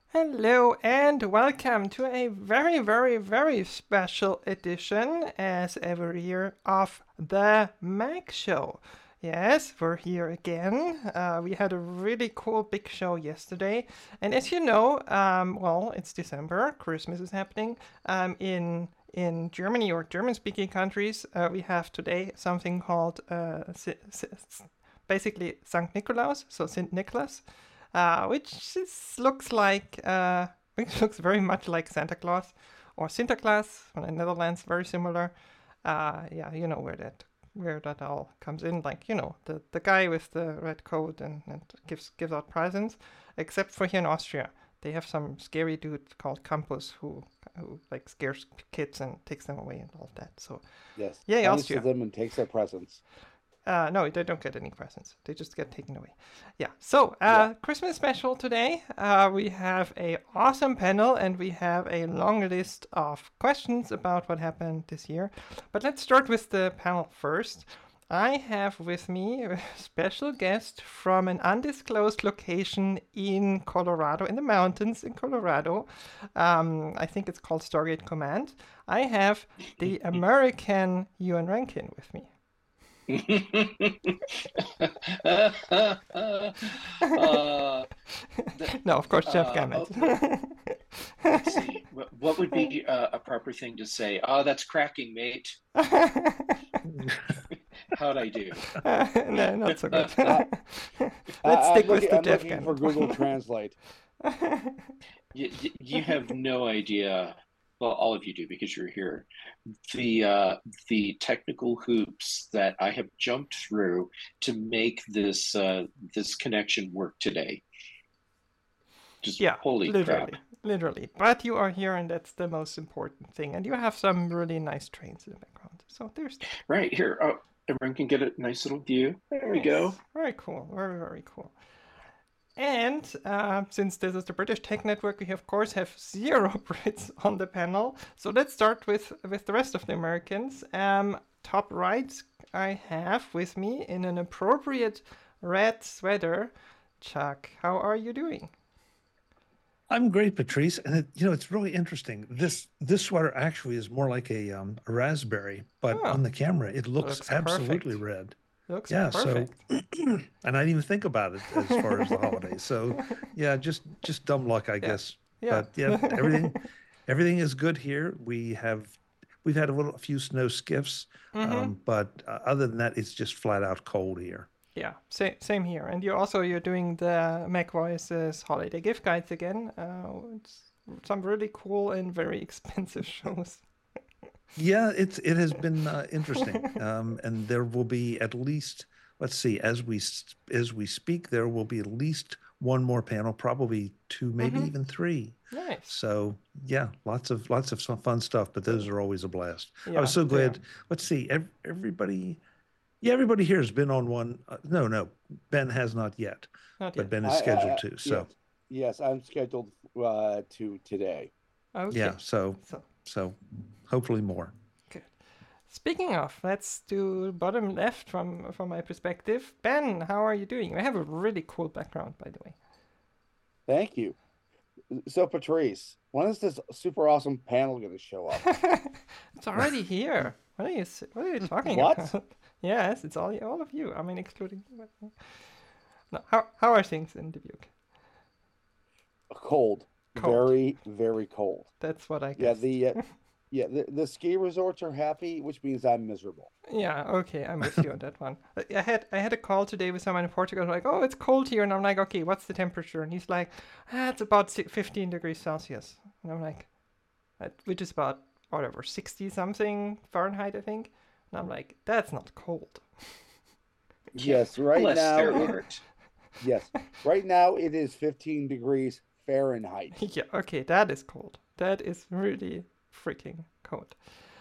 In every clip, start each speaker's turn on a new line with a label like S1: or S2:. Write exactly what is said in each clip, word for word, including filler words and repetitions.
S1: Hello and welcome to a very, very, very special edition, as every year, of the Mac Show. Yes, we're here again. Uh, we had a really cool big show yesterday, and as you know, um, well, it's December. Christmas is happening. Um, in in Germany or German-speaking countries, uh, we have today something called uh, si- si- basically Sankt Nikolaus, so Saint Nicholas, uh, which is, looks like uh, which looks very much like Santa Claus or Sinterklaas from the Netherlands, very similar. Uh, yeah, you know where that where that all comes in, like you know the the guy with the red coat and, and gives gives out presents. Except for here in Austria, they have some scary dude called Campus who who like scares kids and takes them away and all of that. So
S2: Yes,
S1: yay,
S2: punishes
S1: Austria.
S2: them and takes their presents.
S1: Uh, no, they don't get any presents. They just get taken away. Yeah. So,
S2: Yeah.
S1: uh, Christmas special today. Uh, we have a awesome panel and we have a long list of questions about what happened this year. But let's start with the panel first. I have with me a special guest from an undisclosed location in Colorado, in the mountains in Colorado. Um, I think it's called Stargate Command. I have the American Ewan Rankin with me.
S3: uh, the,
S1: No, of course, Jeff
S3: uh,
S1: Gamet.
S3: oh, let, let's see. What, what would be uh, a proper thing to say? Oh, that's cracking, mate. How'd I do?
S1: No, not so good.
S2: I,
S1: Let's
S2: I, I'm
S1: stick with
S2: looking.
S1: the
S2: I'm
S1: Jeff
S2: looking for Google
S1: Gamet.
S2: Translate.
S3: You, you have no idea. Well, all of you do because you're here. The uh, the technical hoops that I have jumped through to make this uh, this connection work today. Just
S1: Yeah,
S3: holy crap!
S1: literally, literally. But you are here, and that's the most important thing. And you have some really nice trains in the background. So there's that.
S3: Right here. Oh, everyone can get a nice little view. There we go.
S1: Nice. Very cool. Very, very cool. And uh, since this is the British Tech Network, we of course have zero Brits on the panel. So let's start with with the rest of the Americans. Um, top right, I have with me in an appropriate red sweater, Chuck. How are you doing?
S4: I'm great, Patrice, and it, you know it's really interesting. This this sweater actually is more like a um, a raspberry, but
S1: Oh,
S4: on the camera it looks
S1: looks
S4: absolutely
S1: perfect.
S4: red.
S1: Looks
S4: Yeah, so
S1: perfect.
S4: and I didn't even think about it as far as the holidays. So yeah, just just dumb luck, I
S1: Yeah,
S4: guess.
S1: yeah.
S4: But yeah, everything everything is good here. We have we've had a little a few snow skiffs,
S1: Mm-hmm.
S4: um, but uh, other than that, it's just flat out cold here.
S1: Yeah, same same here. And you also you're doing the Mac Voices holiday gift guides again. Uh, it's some really cool and very expensive shows.
S4: Yeah, it's it has been uh, interesting, um, and there will be at least let's see as we s- as we speak, there will be at least one more panel, probably two, maybe
S1: Mm-hmm.
S4: even three.
S1: Nice.
S4: So yeah, lots of lots of some fun stuff, but those are always a blast. I was
S1: Yeah,
S4: so
S1: they are.
S4: glad. Let's see, ev everybody, yeah, everybody here has been on one. Uh, no, no, Ben has not yet,
S1: Not
S4: but
S1: yet.
S4: Ben is
S2: I,
S4: scheduled
S2: I,
S4: to. So
S2: yes, yes, I'm scheduled uh, to today.
S4: yeah,
S1: Okay.
S4: so
S1: So
S4: so hopefully more.
S1: good. Speaking of, let's do bottom left from from my perspective. Ben, how are you doing? I have a really cool background, by the way.
S2: Thank you. So, Patrice, when is this super awesome panel going to show up?
S1: It's already here. What are you s- What are you talking
S2: What?
S1: about? Yes, it's all all of you. I mean, excluding. No, how how are things in Dubuque?
S2: Cold,
S1: Cold.
S2: very, very cold.
S1: That's what I
S2: Yeah,
S1: guessed.
S2: the uh, yeah the, the ski resorts are happy, which means I'm miserable.
S1: Yeah, okay, I'm with you on that one. Uh, I had I had a call today with someone in Portugal, like, oh, it's cold here, and I'm like, okay, what's the temperature? And he's like, ah, it's about si- fifteen degrees Celsius, and I'm like, "Uh, which is about whatever sixty something Fahrenheit, I think. And I'm like, that's not cold.
S3: Yeah,
S2: Yes, right
S3: bless
S2: now
S3: their
S2: it
S3: heart.
S2: yes, right now it is fifteen degrees Fahrenheit.
S1: Yeah, okay, that is cold. That is really freaking cold.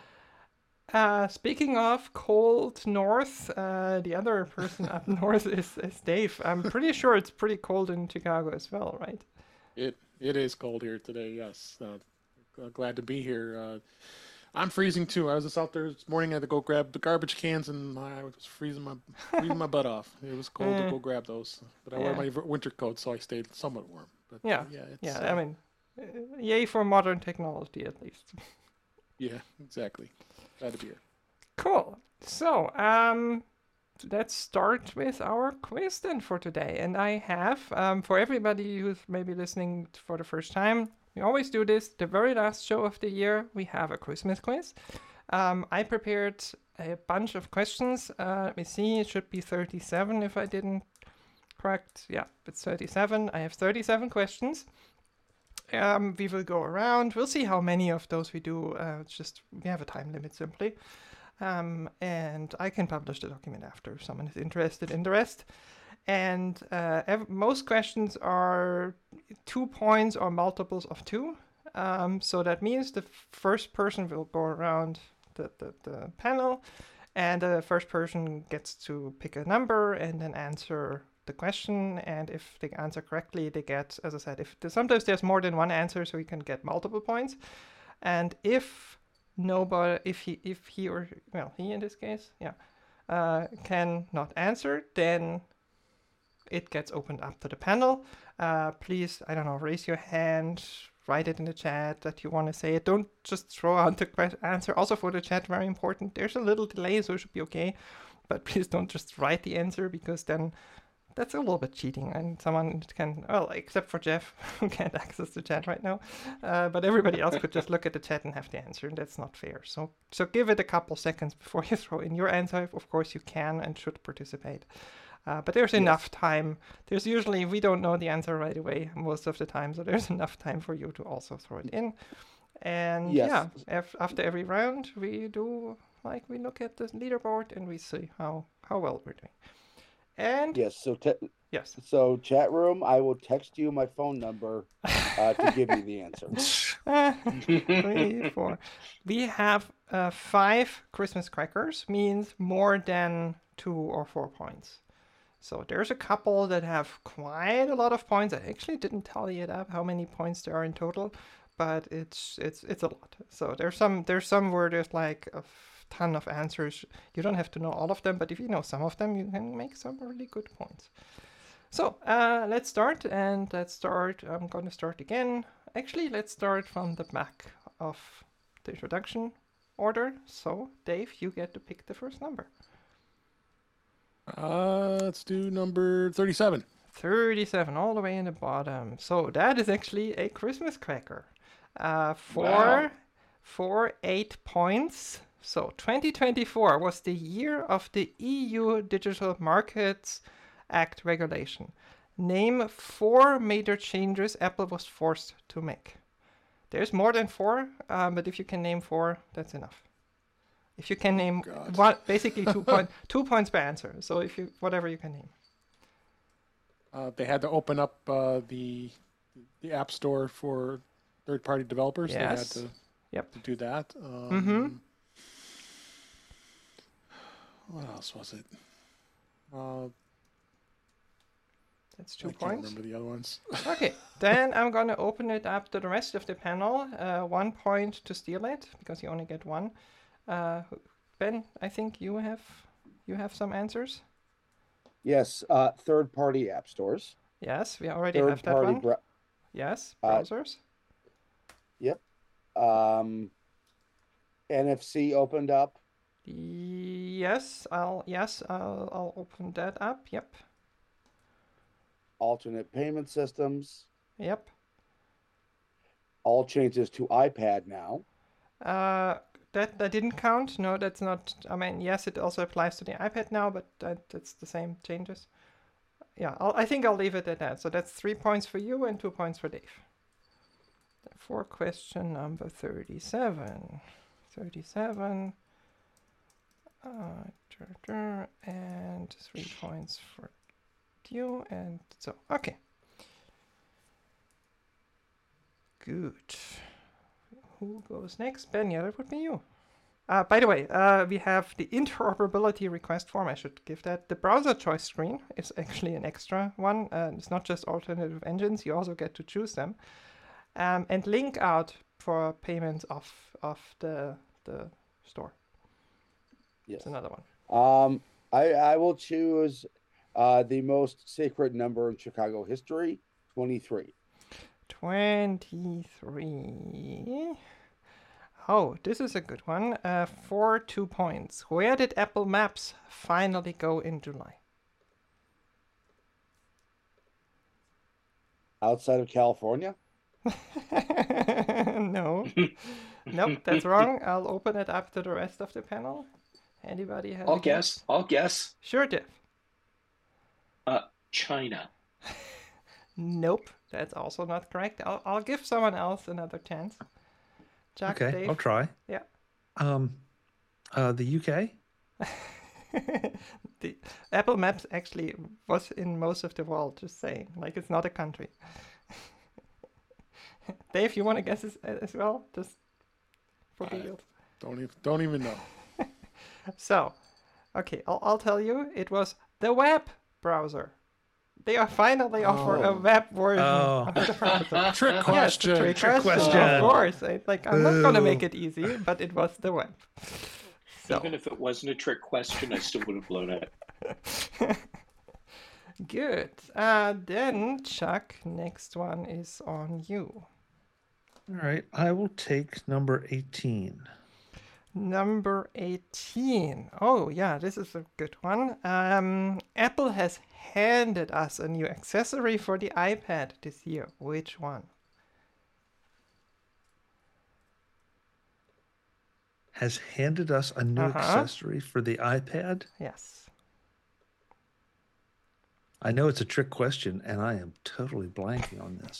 S1: Uh, speaking of cold north, uh, the other person up north is, is Dave. I'm pretty sure it's pretty cold in Chicago as well, right?
S5: It it is cold here today. Yes, uh, g- glad to be here. Uh, I'm freezing too. I was just out there this morning. I had to go grab the garbage cans, and I was freezing my freezing my butt off. It was cold to
S1: Uh,
S5: go grab those, but I wear
S1: yeah.
S5: my v- winter coat, so I stayed somewhat warm. But
S1: Yeah,
S5: uh, yeah, it's,
S1: yeah.
S5: uh,
S1: I mean, uh, yay for modern technology at least.
S5: yeah, exactly. Glad to be here.
S1: Cool. So, um, let's start with our quiz then for today. And I have, um, for everybody who's maybe listening for the first time, we always do this. The very last show of the year, we have a Christmas quiz. Um, I prepared a bunch of questions. Uh, let me see. It should be thirty-seven if I didn't correct. Yeah, it's thirty-seven. I have thirty-seven questions. Um, we will go around. We'll see how many of those we do. Uh, it's just we have a time limit simply. Um, and I can publish the document after if someone is interested in the rest. And uh, ev- most questions are two points or multiples of two. Um, so that means the f- first person will go around the, the, the panel, and the first person gets to pick a number and then answer the question. And if they answer correctly, they get, as I said, if the, sometimes there's more than one answer, so you can get multiple points. And if nobody, if he, if he or well, he in this case, yeah, uh, can not answer, then it gets opened up to the panel. Uh, please, I don't know, raise your hand, write it in the chat that you want to say it. Don't just throw out the que- answer. Also for the chat, very important. There's a little delay, so it should be okay. But please don't just write the answer, because then that's a little bit cheating. And someone can, well, except for Jeff, who can't access the chat right now. Uh, but everybody else could just look at the chat and have the answer, and that's not fair. So, so give it a couple seconds before you throw in your answer. Of course, you can and should participate. Uh, but there's
S2: Yes.
S1: enough time. There's usually, we don't know the answer right away most of the time, so there's enough time for you to also throw it in. And
S2: Yes.
S1: yeah, af- after every round, we do, like, we look at the leaderboard and we see how, how well we're doing. And
S2: Yes. So, te-
S1: yes,
S2: so chat room, I will text you my phone number uh, to give you the answer.
S1: three, four. We have uh, five Christmas crackers, means more than two or four points. So there's a couple that have quite a lot of points. I actually didn't tally it up how many points there are in total, but it's it's it's a lot. So there's some there's some where there's like a f- ton of answers. You don't have to know all of them, but if you know some of them, you can make some really good points. So uh, let's start, and let's start. I'm going to start again. Actually, let's start from the back of the introduction order. So Dave, you get to pick the first number.
S5: Uh, let's do number thirty-seven.
S1: thirty-seven, all the way in the bottom. So that is actually a Christmas cracker. Uh, for,
S3: Wow.
S1: for eight points. So twenty twenty-four was the year of the E U Digital Markets Act regulation. Name four major changes Apple was forced to make. There's more than four, um, but if you can name four, that's enough. If you can name
S5: God.
S1: one, basically two point two points per answer. So if you whatever you can name.
S5: Uh, they had to open up uh, the the App Store for third-party developers.
S1: Yes.
S5: They had to,
S1: Yep.
S5: to do that. Um,
S1: Mhm.
S5: What else was it? Uh,
S1: That's two
S5: I can't
S1: points.
S5: remember the other ones.
S1: Okay, then I'm gonna open it up to the rest of the panel. Uh, one point to steal it because you only get one. Uh, Ben, I think you have you have some answers.
S2: Yes. Uh, third party app stores.
S1: Yes, we already
S2: Third
S1: have that
S2: party.
S1: one.
S2: Bra-
S1: Yes,
S2: Uh,
S1: browsers.
S2: yep. Um, N F C opened up.
S1: Yes, I'll yes I'll I'll open that up. Yep,
S2: Alternate payment systems.
S1: yep.
S2: All changes to iPad now.
S1: Uh, that that didn't count. No, that's not. I mean, yes, it also applies to the iPad now, but that, that's the same changes. Yeah, I'll, I think I'll leave it at that. So that's three points for you and two points for Dave. For question number thirty-seven. thirty-seven. Uh, dur, dur, and three points for you. And so, okay. Good. Who goes next? Ben, yeah, that would be you. Uh, by the way, uh, we have the interoperability request form. I should give that. The browser choice screen is actually an extra one. Uh, it's not just alternative engines. You also get to choose them. Um, and link out for payments of of the the store.
S2: Yes.
S1: It's another one.
S2: Um, I I will choose uh the most sacred number in Chicago history, twenty-three.
S1: twenty-three. Oh, this is a good one. Uh, for two points. Where did Apple Maps finally go in July?
S2: Outside of California?
S1: No. Nope, that's wrong. I'll open it up to the rest of the panel. Anybody have
S3: I'll
S1: a guess?
S3: guess. I'll guess.
S1: Sure, Jeff.
S3: Uh, China.
S1: Nope, that's also not correct. I'll, I'll give someone else another chance. Jack,
S4: Okay,
S1: Dave.
S4: I'll try.
S1: Yeah.
S4: Um, uh, the U K.
S1: The Apple Maps actually was in most of the world, just saying. Like, it's not a country. Dave, you want to guess as, as well? Just for
S5: I-
S1: giggles.
S5: Don't even don't even know.
S1: So, okay, I'll, I'll tell you. It was the web browser. They are finally offer a
S5: Oh.
S1: web version
S4: Oh.
S1: of the browser.
S5: Trick
S1: Yes,
S5: question.
S1: the trick
S4: Trick
S1: question.
S4: question.
S1: Of course. I, like, I'm not going to make
S4: Boo.
S1: it easy, but it was the web. So,
S3: Even if it wasn't a trick question, I still would have blown it.
S1: good. Uh, then, Chuck, next one is on you.
S4: All right, I will take number eighteen.
S1: Number eighteen. Oh, yeah, this is a good one. Um, Apple has handed us a new accessory for the iPad this year. Which one?
S4: Has handed us a new
S1: Uh-huh.
S4: accessory for the iPad.
S1: Yes.
S4: I know it's a trick question, and I am totally blanking on this.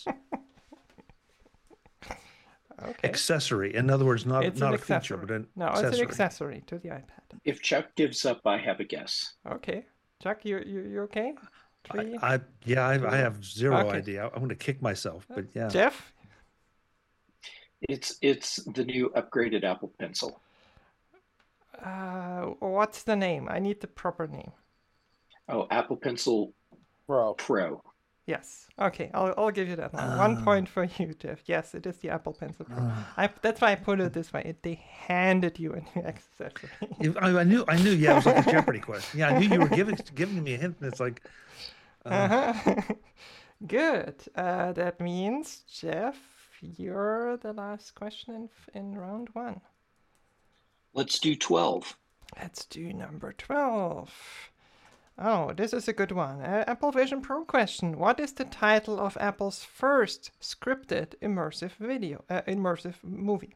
S1: Okay.
S4: Accessory, in other words, not
S1: It's
S4: not
S1: an
S4: a feature,
S1: accessory.
S4: but an
S1: No,
S4: accessory.
S1: it's an accessory to the iPad.
S3: If Chuck gives up, I have a guess.
S1: Okay. Chuck, you you, you okay? Three.
S4: I, I yeah, I, I have zero
S1: Okay.
S4: idea. I, I'm going to kick myself, but yeah.
S1: Jeff?
S3: It's it's the new upgraded Apple Pencil.
S1: Uh, what's the name? I need the proper name.
S3: Oh, Apple Pencil
S2: Bro.
S3: Pro.
S1: Yes. Okay, I'll, I'll give you that one. One
S4: Ah.
S1: point for you, Jeff. Yes, it is the Apple Pencil Pro.
S4: Ah.
S1: I, that's why I put it this way. It, they handed you a new accessory.
S4: If- I, I knew, I knew. Yeah, it was like a Jeopardy question. Yeah, I knew you were giving giving me a hint, and it's like, uh,
S1: Uh-huh. Good. Uh, that means, Jeff, you're the last question in, in round one.
S3: Let's do twelve.
S1: Let's do number twelve. Oh, this is a good one. Uh, Apple Vision Pro question. What is the title of Apple's first scripted immersive video, uh, immersive movie?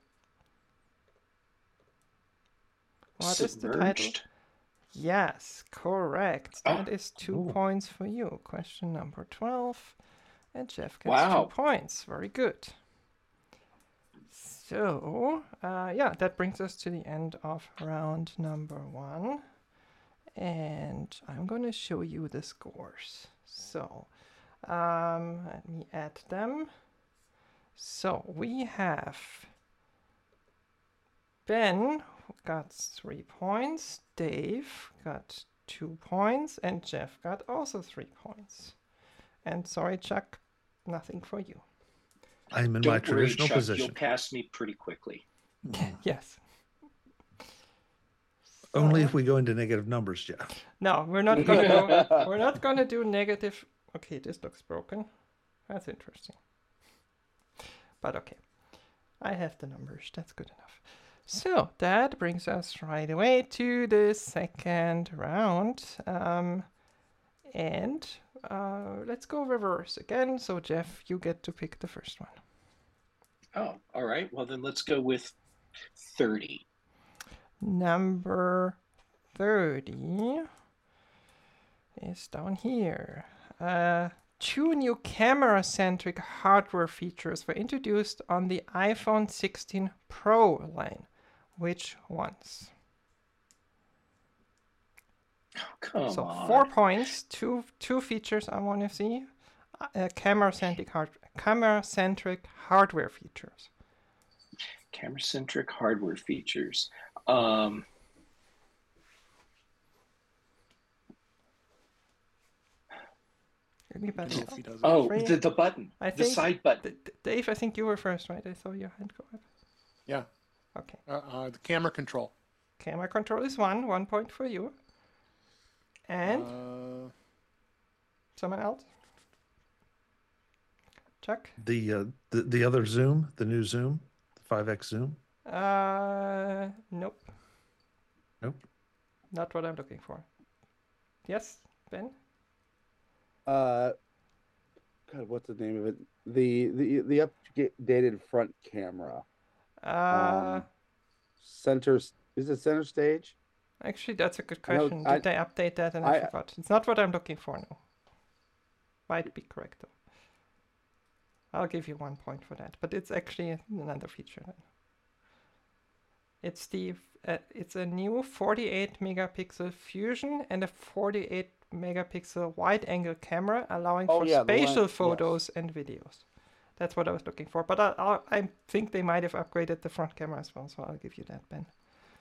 S1: What is the title?
S3: Submerged.
S1: Yes, correct.
S3: Oh.
S1: That is two
S4: Ooh.
S1: points for you. Question number twelve. And Jeff gets
S3: Wow.
S1: two points. Very good. So, uh, yeah, that brings us to the end of round number one. And I'm going to show you the scores. So, um, let me add them. So, we have Ben got three points, Dave got two points, and Jeff got also three points. And sorry, Chuck, nothing for you.
S4: I'm in
S3: Don't
S4: my
S3: worry,
S4: traditional
S3: Chuck,
S4: position.
S3: You'll pass me pretty quickly.
S1: Yes.
S4: Only
S1: So-
S4: if we go into negative numbers, Jeff.
S1: No, we're not gonna go. We're not gonna do negative. Okay, this looks broken. That's interesting. But okay, I have the numbers. That's good enough. So that brings us right away to the second round. Um, and uh, let's go reverse again. So Jeff, you get to pick the first one.
S3: Oh, all right. Well, then let's go with thirty.
S1: Number thirty is down here. Uh, two new camera-centric hardware features were introduced on the iPhone sixteen Pro line. Which ones?
S3: Oh, come
S1: so
S3: on.
S1: four points, two two features I want to see. Uh, camera-centric hard camera-centric hardware features.
S3: Camera-centric hardware features. Um,
S1: Anybody
S5: If
S1: else?
S5: he doesn't.
S3: oh,
S1: Three.
S3: the, the button.
S1: I
S3: the
S1: think-
S3: side button.
S1: D- D- Dave, I think you were first, right? I saw your hand go up.
S5: Yeah.
S1: Okay.
S5: Uh, uh, the camera control.
S1: Camera control is one. One point for you. And
S5: Uh,
S1: someone else? Chuck?
S4: The uh, the the other Zoom, the new Zoom, the five X Zoom.
S1: Uh, nope.
S4: Nope.
S1: Not what I'm looking for. Yes, Ben?
S2: Uh, God, what's the name of it? The the the updated front camera.
S1: Uh,
S2: Um, Center is it center stage?
S1: actually, that's a good
S2: I know-
S1: question.
S2: I-
S1: Did they update that and I,
S2: I-
S1: forgot? It's not what I'm looking for now. Might be correct though. I'll give you one point for that, but it's actually another feature. Then. It's the uh, it's a new forty-eight megapixel fusion and a forty-eight megapixel wide-angle camera, allowing
S2: Oh,
S1: for
S2: yeah, the one-
S1: spatial
S2: yes.
S1: photos and videos. That's what I was looking for. But I, I I think they might have upgraded the front camera as well, so I'll give you that, Ben.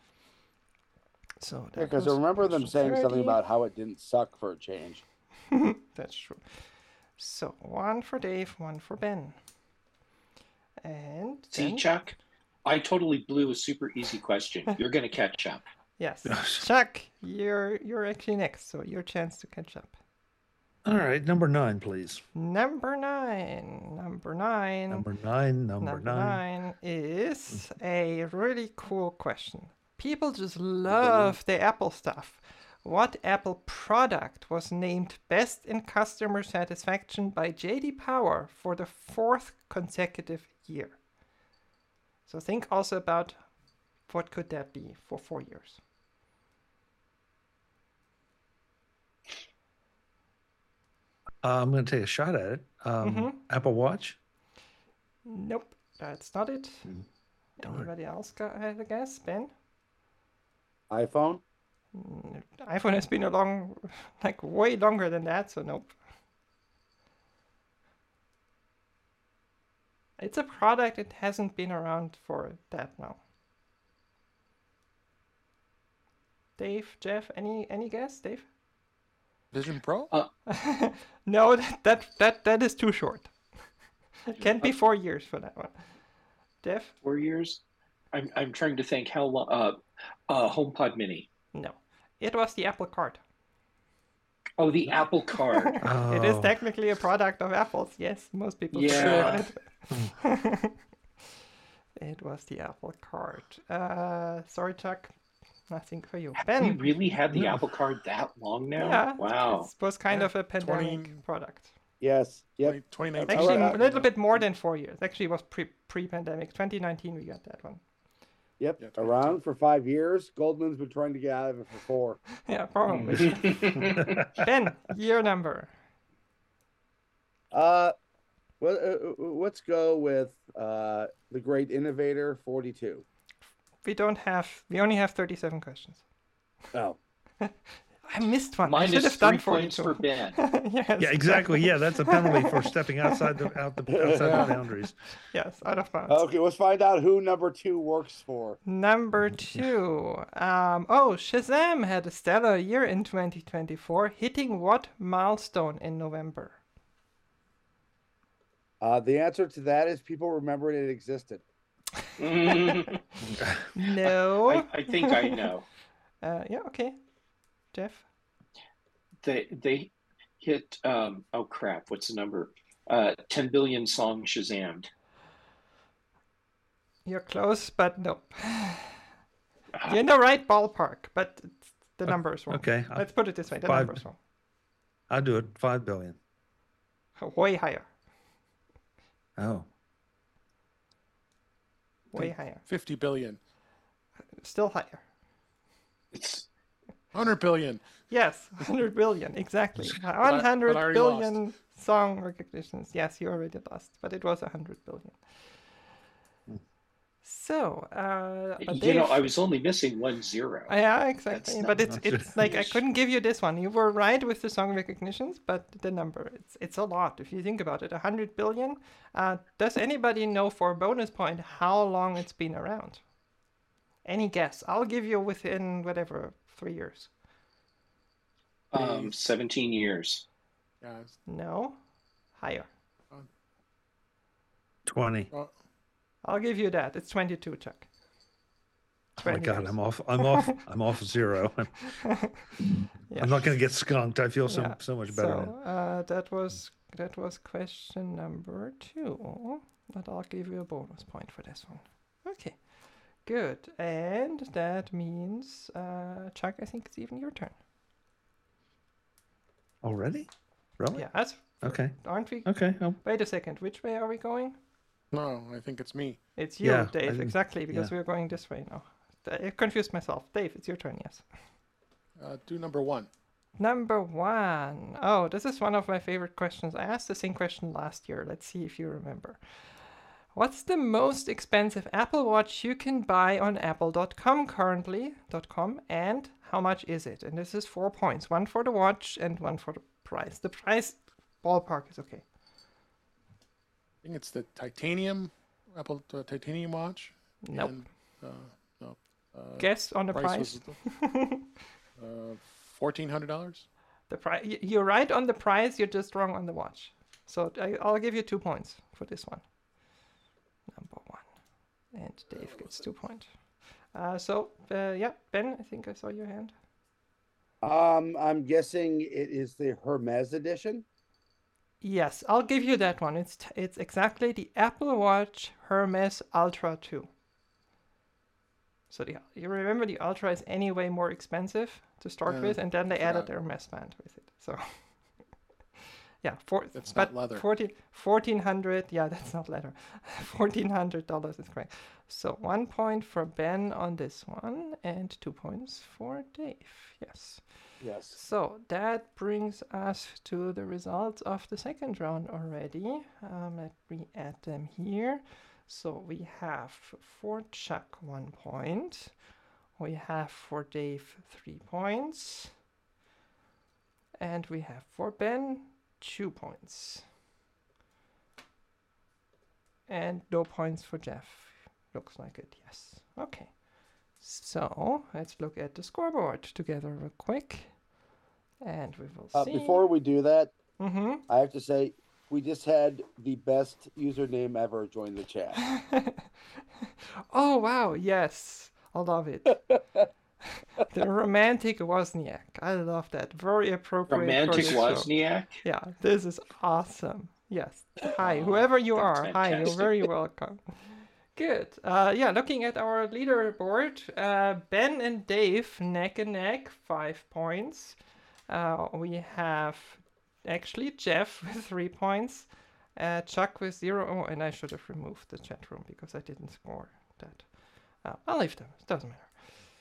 S1: So that
S2: Because I
S1: was
S2: remember them
S1: question
S2: saying something
S1: thirty.
S2: about how it didn't suck for a change.
S1: That's true. So one for Dave, one for Ben. And
S3: See,
S1: then-
S3: Chuck, I totally blew a super easy question. You're going to catch up.
S1: yes, Chuck, you're you're actually next, so your chance to catch up.
S4: All right, number nine, please.
S1: Number nine, number nine,
S4: Number nine, number,
S1: number
S4: nine.
S1: nine is a really cool question. People just love the Apple stuff. What Apple product was named Best in Customer Satisfaction by J D Power for the fourth consecutive year? So think also about what could that be for four years.
S4: Uh, I'm going to take a shot at it. Um,
S1: Mhm.
S4: Apple Watch.
S1: Nope, that's not it.
S4: darn.
S1: Anybody else got have a guess? Ben?
S2: iPhone.
S1: Mm, iPhone has been along like way longer than that, so nope. It's a product, it hasn't been around for that long. Dave, Jeff, any any guess, Dave?
S5: Vision Pro?
S1: No, that, that that that is too short. Can't be four years for that one. Jeff?
S3: Four years? I'm, I'm trying to think how long. Uh, uh, HomePod Mini.
S1: No. It was the Apple Card.
S3: Oh, the Apple Card.
S1: It is
S4: Oh.
S1: technically a product of Apple's. Yes, most people
S3: Yeah.
S1: forget it. It was the Apple Card. Uh, sorry, Chuck. Nothing for you.
S3: We
S1: Ben.
S3: really had the
S4: No.
S3: Apple Card that long now?
S1: Yeah.
S3: Wow.
S1: It was kind
S5: Yeah,
S1: of a pandemic
S5: twenty
S1: product.
S2: Yes. Yep.
S5: twenty nineteen.
S1: Actually,
S2: right.
S1: a little bit more than four years. Actually, it was pre pre pandemic. twenty nineteen, we got that one.
S2: Yep.
S5: Yeah,
S2: Around for five years. Goldman's been trying to get out of it for four.
S1: Yeah, probably. Ben, year number.
S2: Uh, well, uh, uh, let's go with uh the great innovator forty-two.
S1: We don't have. We only have thirty-seven questions.
S2: Oh,
S1: I missed one. I should
S3: Minus
S1: have done
S3: three points
S1: forty-two.
S3: for Ben.
S1: Yes.
S4: Yeah, exactly. Yeah, that's a penalty for stepping outside the out the outside
S5: Yeah.
S4: the boundaries.
S1: Yes, out of bounds.
S2: okay. Let's find out who number two works for.
S1: Number two. Um, oh, Shazam had a stellar year in twenty twenty-four, hitting what milestone in November?
S2: Uh, the answer to that is people remembered it existed.
S3: I,
S1: No.
S3: I think I know.
S1: Uh, yeah, okay. Jeff?
S3: They they hit um oh crap, what's the number? Uh ten billion songs Shazammed.
S1: You're close, but no. You're in the right ballpark, but it's- the number is wrong.
S4: Okay, I-
S1: Let's put it this way. The
S4: five-
S1: number is wrong.
S4: I'll do it. Five billion.
S1: Way higher.
S4: Oh,
S1: Way
S5: Okay.
S1: higher.
S5: fifty billion.
S1: Still higher.
S3: It's
S5: one hundred billion.
S1: Yes, one hundred billion, exactly.
S5: I- but I
S1: one hundred
S5: already
S1: billion song recognitions. Yes, you already lost, but it was one hundred billion. So, uh, but
S3: you know,
S1: Dave-
S3: I was only missing one zero.
S1: yeah, exactly.
S3: That's
S1: But
S3: not
S1: it's
S4: much.
S1: it's like I
S3: Yes.
S1: couldn't give you this one. You were right with the song recognitions, but the number it's it's a lot if you think about it. one hundred billion. Uh, does anybody know for a bonus point how long it's been around? Any guess? I'll give you within whatever three years.
S3: Um seventeen years.
S5: Yeah. it's-
S1: No, higher.
S4: twenty.
S5: well,
S1: I'll give you that. It's twenty-two, Chuck.
S4: Oh my
S1: twenty
S4: God,
S1: years.
S4: I'm off. I'm off. I'm off zero.
S1: Yeah.
S4: I'm not going to get skunked. I feel so
S1: Yeah.
S4: so much better.
S1: So uh, that was that was question number two. But I'll give you a bonus point for this one. Okay, good. And that means, uh, Chuck, I think it's even your turn.
S4: Already? Really?
S1: Yeah, that's,
S4: Okay.
S1: aren't we?
S4: Okay. Oh,
S1: Wait a second. Which way are we going?
S5: No, I think it's me.
S1: It's you,
S4: Yeah, I
S1: Dave.
S4: didn't-
S1: Exactly, because
S4: yeah.
S1: we're going this way now. I confused myself. Dave, it's your turn, yes.
S5: Uh, do number one.
S1: Number one. Oh, this is one of my favorite questions. I asked the same question last year. Let's see if you remember. What's the most expensive Apple Watch you can buy on apple dot com currently, .com, and how much is it? And this is four points. One for the watch and one for the price. The price ballpark is okay.
S5: I think it's the titanium Apple uh, titanium watch.
S1: Nope.
S5: And, uh, no. Uh,
S1: Guess on the
S5: price
S1: price.
S5: was uh, fourteen hundred dollars.
S1: The price. You're right on the price. You're just wrong on the watch. So I, I'll give you two points for this one. Number one, and Dave gets two points. Uh, so uh, yeah, Ben, I think I saw your hand.
S2: Um, I'm guessing it is the Hermes edition.
S1: Yes, I'll give you that one. It's t- it's exactly the Apple Watch Hermes Ultra two. So the you remember the Ultra is anyway more expensive to start
S5: Yeah,
S1: with, and then they
S5: I
S1: added
S5: forgot.
S1: the Hermes band with it. So yeah, four,
S5: That's
S1: but
S5: not leather.
S1: fourteen fourteen hundred. Yeah, that's not leather. fourteen hundred dollars is correct. So one point for Ben on this one, and two points for Dave. Yes.
S2: Yes.
S1: So that brings us to the results of the second round already. Um, let me add them here. So we have for Chuck one point. We have for Dave three points. And we have for Ben two points. And no points for Jeff. Looks like it, yes. Okay. So let's look at the scoreboard together real quick. And we will
S2: Uh,
S1: see.
S2: before we do that,
S1: Mm-hmm.
S2: I have to say we just had the best username ever join the chat.
S1: Oh, wow. Yes. I love it. The romantic Wozniak. I love that. Very appropriate.
S3: Romantic
S1: for this show.
S3: Wozniak.
S1: Yeah, this is awesome. Yes. Hi,
S3: Oh,
S1: whoever you
S3: that's
S1: are. Hi, you're
S3: fantastic.
S1: very welcome. Good. Uh, yeah, looking at our leaderboard, uh, Ben and Dave neck and neck, five points. Uh, we have actually Jeff with three points, uh, Chuck with zero. Oh, and I should have removed the chat room because I didn't score that. Uh, I'll leave them. It doesn't matter.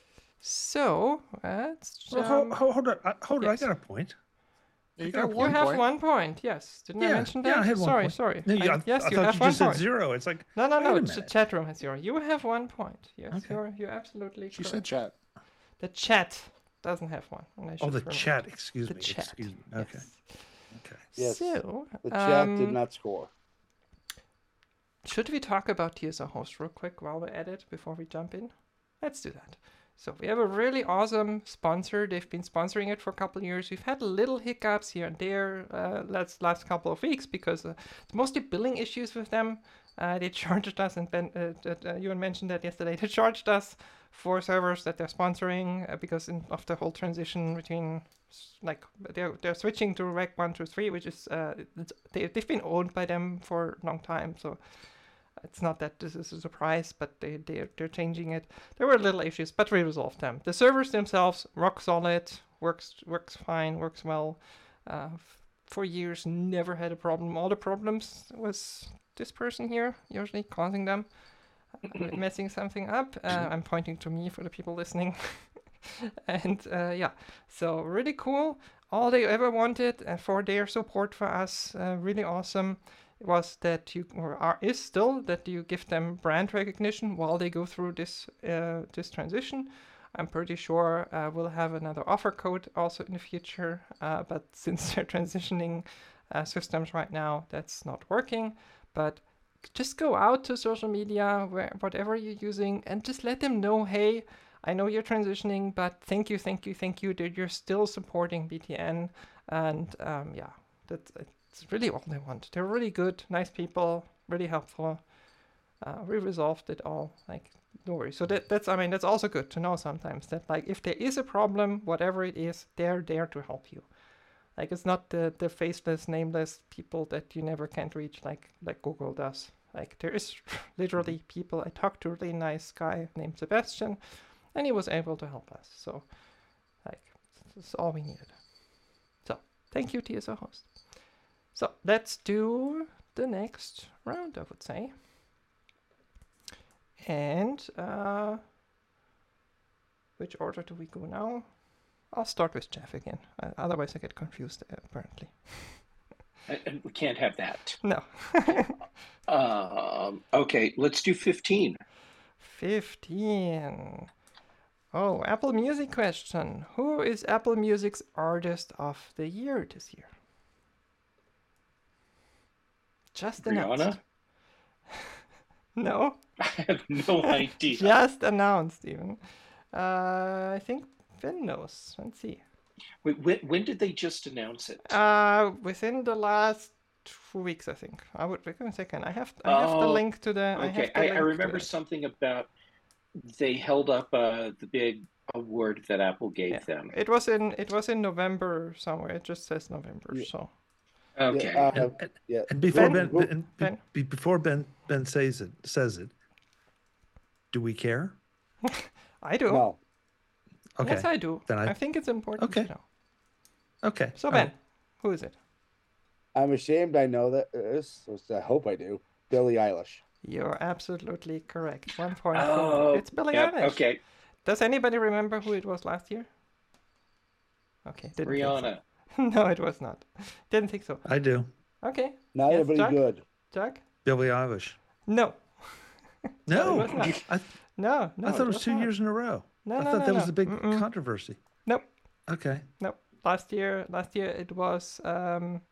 S1: So let's
S4: well,
S1: jump.
S4: hold, hold, hold on. I- Hold on.
S1: Yes.
S4: I got a point.
S5: You
S4: You
S5: got
S4: got
S1: You
S5: one
S1: have
S5: point.
S1: one point. Yes. Didn't I
S4: Yeah,
S1: mention
S4: yeah,
S1: that?
S4: I had one
S1: sorry,
S4: point.
S1: sorry.
S4: No, you,
S1: I-
S4: I,
S1: yes,
S4: I
S1: you
S4: thought
S1: have
S4: you
S1: one
S4: just said
S1: point.
S4: zero. It's like
S1: No, no,
S4: Wait
S1: no.
S4: a
S1: The
S4: minute.
S1: chat room has zero. You have one point. Yes,
S4: Okay.
S1: you're you're absolutely
S5: She
S1: correct.
S5: said chat.
S1: The chat doesn't have one. And I
S4: oh,
S1: should
S4: the
S1: remember.
S4: chat. Excuse
S1: The
S4: me.
S1: chat.
S4: Excuse me. Okay.
S1: Yes.
S4: Okay.
S2: Yes.
S1: So,
S2: The chat did
S1: um,
S2: not score.
S1: should we talk about T S R Host real quick while we're at it before we jump in? Let's do that. So we have a really awesome sponsor. They've been sponsoring it for a couple of years. We've had little hiccups here and there uh, last last couple of weeks because uh, it's mostly billing issues with them. Uh, they charged us, and Ben, uh, that, uh, Ewan mentioned that yesterday. They charged us for servers that they're sponsoring uh, because in, of the whole transition between, s- like, they're they're switching to Rec one to three, which is uh, it's, they they've been owned by them for a long time, so. It's not that this is a surprise, but they, they, they're changing it. There were little issues, but we resolved them. The servers themselves, rock solid, works works fine, works well. Uh, f- for years, never had a problem. All the problems was this person here, usually causing them, uh, messing something up. Uh, I'm pointing to me for the people listening. And uh, yeah, so really cool. All they ever wanted uh, for their support for us, uh, really awesome, was that you, or are, is still that you give them brand recognition while they go through this uh, this transition. I'm pretty sure uh, we'll have another offer code also in the future, uh, but since they're transitioning uh, systems right now, that's not working. But just go out to social media, where, whatever you're using, and just let them know, hey, I know you're transitioning, but thank you, thank you, thank you that you're still supporting B T N. And um, yeah, that's it's really all they want. They're really good, nice people, really helpful. Uh, we resolved it all, like, no worries. So that, that's, I mean, that's also good to know sometimes that, like, if there is a problem, whatever it is, they're there to help you. Like it's not the, the faceless, nameless people that you never can't reach like like Google does. Like there is literally people. I talked to a really nice guy named Sebastian, and he was able to help us. So, like, that's all we needed. So, thank you, T S O host. So let's do the next round, I would say. And uh, which order do we go now? I'll start with Jeff again. Uh, otherwise, I get confused, uh, apparently.
S3: And we can't have that.
S1: No.
S3: Um, okay, let's do fifteen.
S1: fifteen. Oh, Apple Music question. Who is Apple Music's Artist of the Year this year? Just announced.
S3: Rihanna?
S1: No.
S3: I have no idea.
S1: Just announced, even. Uh, I think Ben knows. Let's see.
S3: Wait, when, when did they just announce it?
S1: Uh, within the last two weeks, I think. I would wait a second. I have I have the
S3: Oh,
S1: link to the. I, have
S3: Okay,
S1: the
S3: I,
S1: link
S3: I
S1: to
S3: remember
S1: it.
S3: something about they held up uh, the big award that Apple gave
S1: Yeah.
S3: them.
S1: It was in it was in November somewhere. It just says November.
S2: Yeah.
S1: So
S3: Okay.
S2: Yeah, uh,
S4: And, and,
S2: yeah.
S4: and before
S1: Ben?
S4: Ben, Ben, be-
S1: Ben?
S4: be- before Ben Ben says it says it, do we care?
S1: I do.
S2: No.
S4: Okay.
S1: Yes, I do.
S4: Then I-
S1: I think it's important
S4: Okay.
S1: to know.
S4: Okay.
S1: So
S4: all
S1: Ben,
S4: right.
S1: who is it?
S2: I'm ashamed I know that this. so I hope I do. Billie Eilish.
S1: You're absolutely correct. One point.
S3: Oh,
S1: for it's Billie
S3: yep,
S1: Eilish.
S3: okay.
S1: Does anybody remember who it was last year? Okay. Didn't think so.
S3: Rihanna.
S1: No, it was not. Didn't think so.
S4: I do.
S1: Okay.
S2: Not
S1: Yes,
S2: anybody
S1: Jack?
S2: good.
S1: Jack?
S4: Billie Eilish.
S1: No.
S4: No,
S1: was not.
S4: I,
S1: No. No.
S4: I thought it was
S1: was
S4: two
S1: not.
S4: years in a row.
S1: No,
S4: I
S1: no,
S4: thought
S1: no,
S4: that
S1: no.
S4: was a big
S1: Mm-mm.
S4: controversy.
S1: Nope.
S4: Okay.
S1: Nope. Last year, last year it was. Um,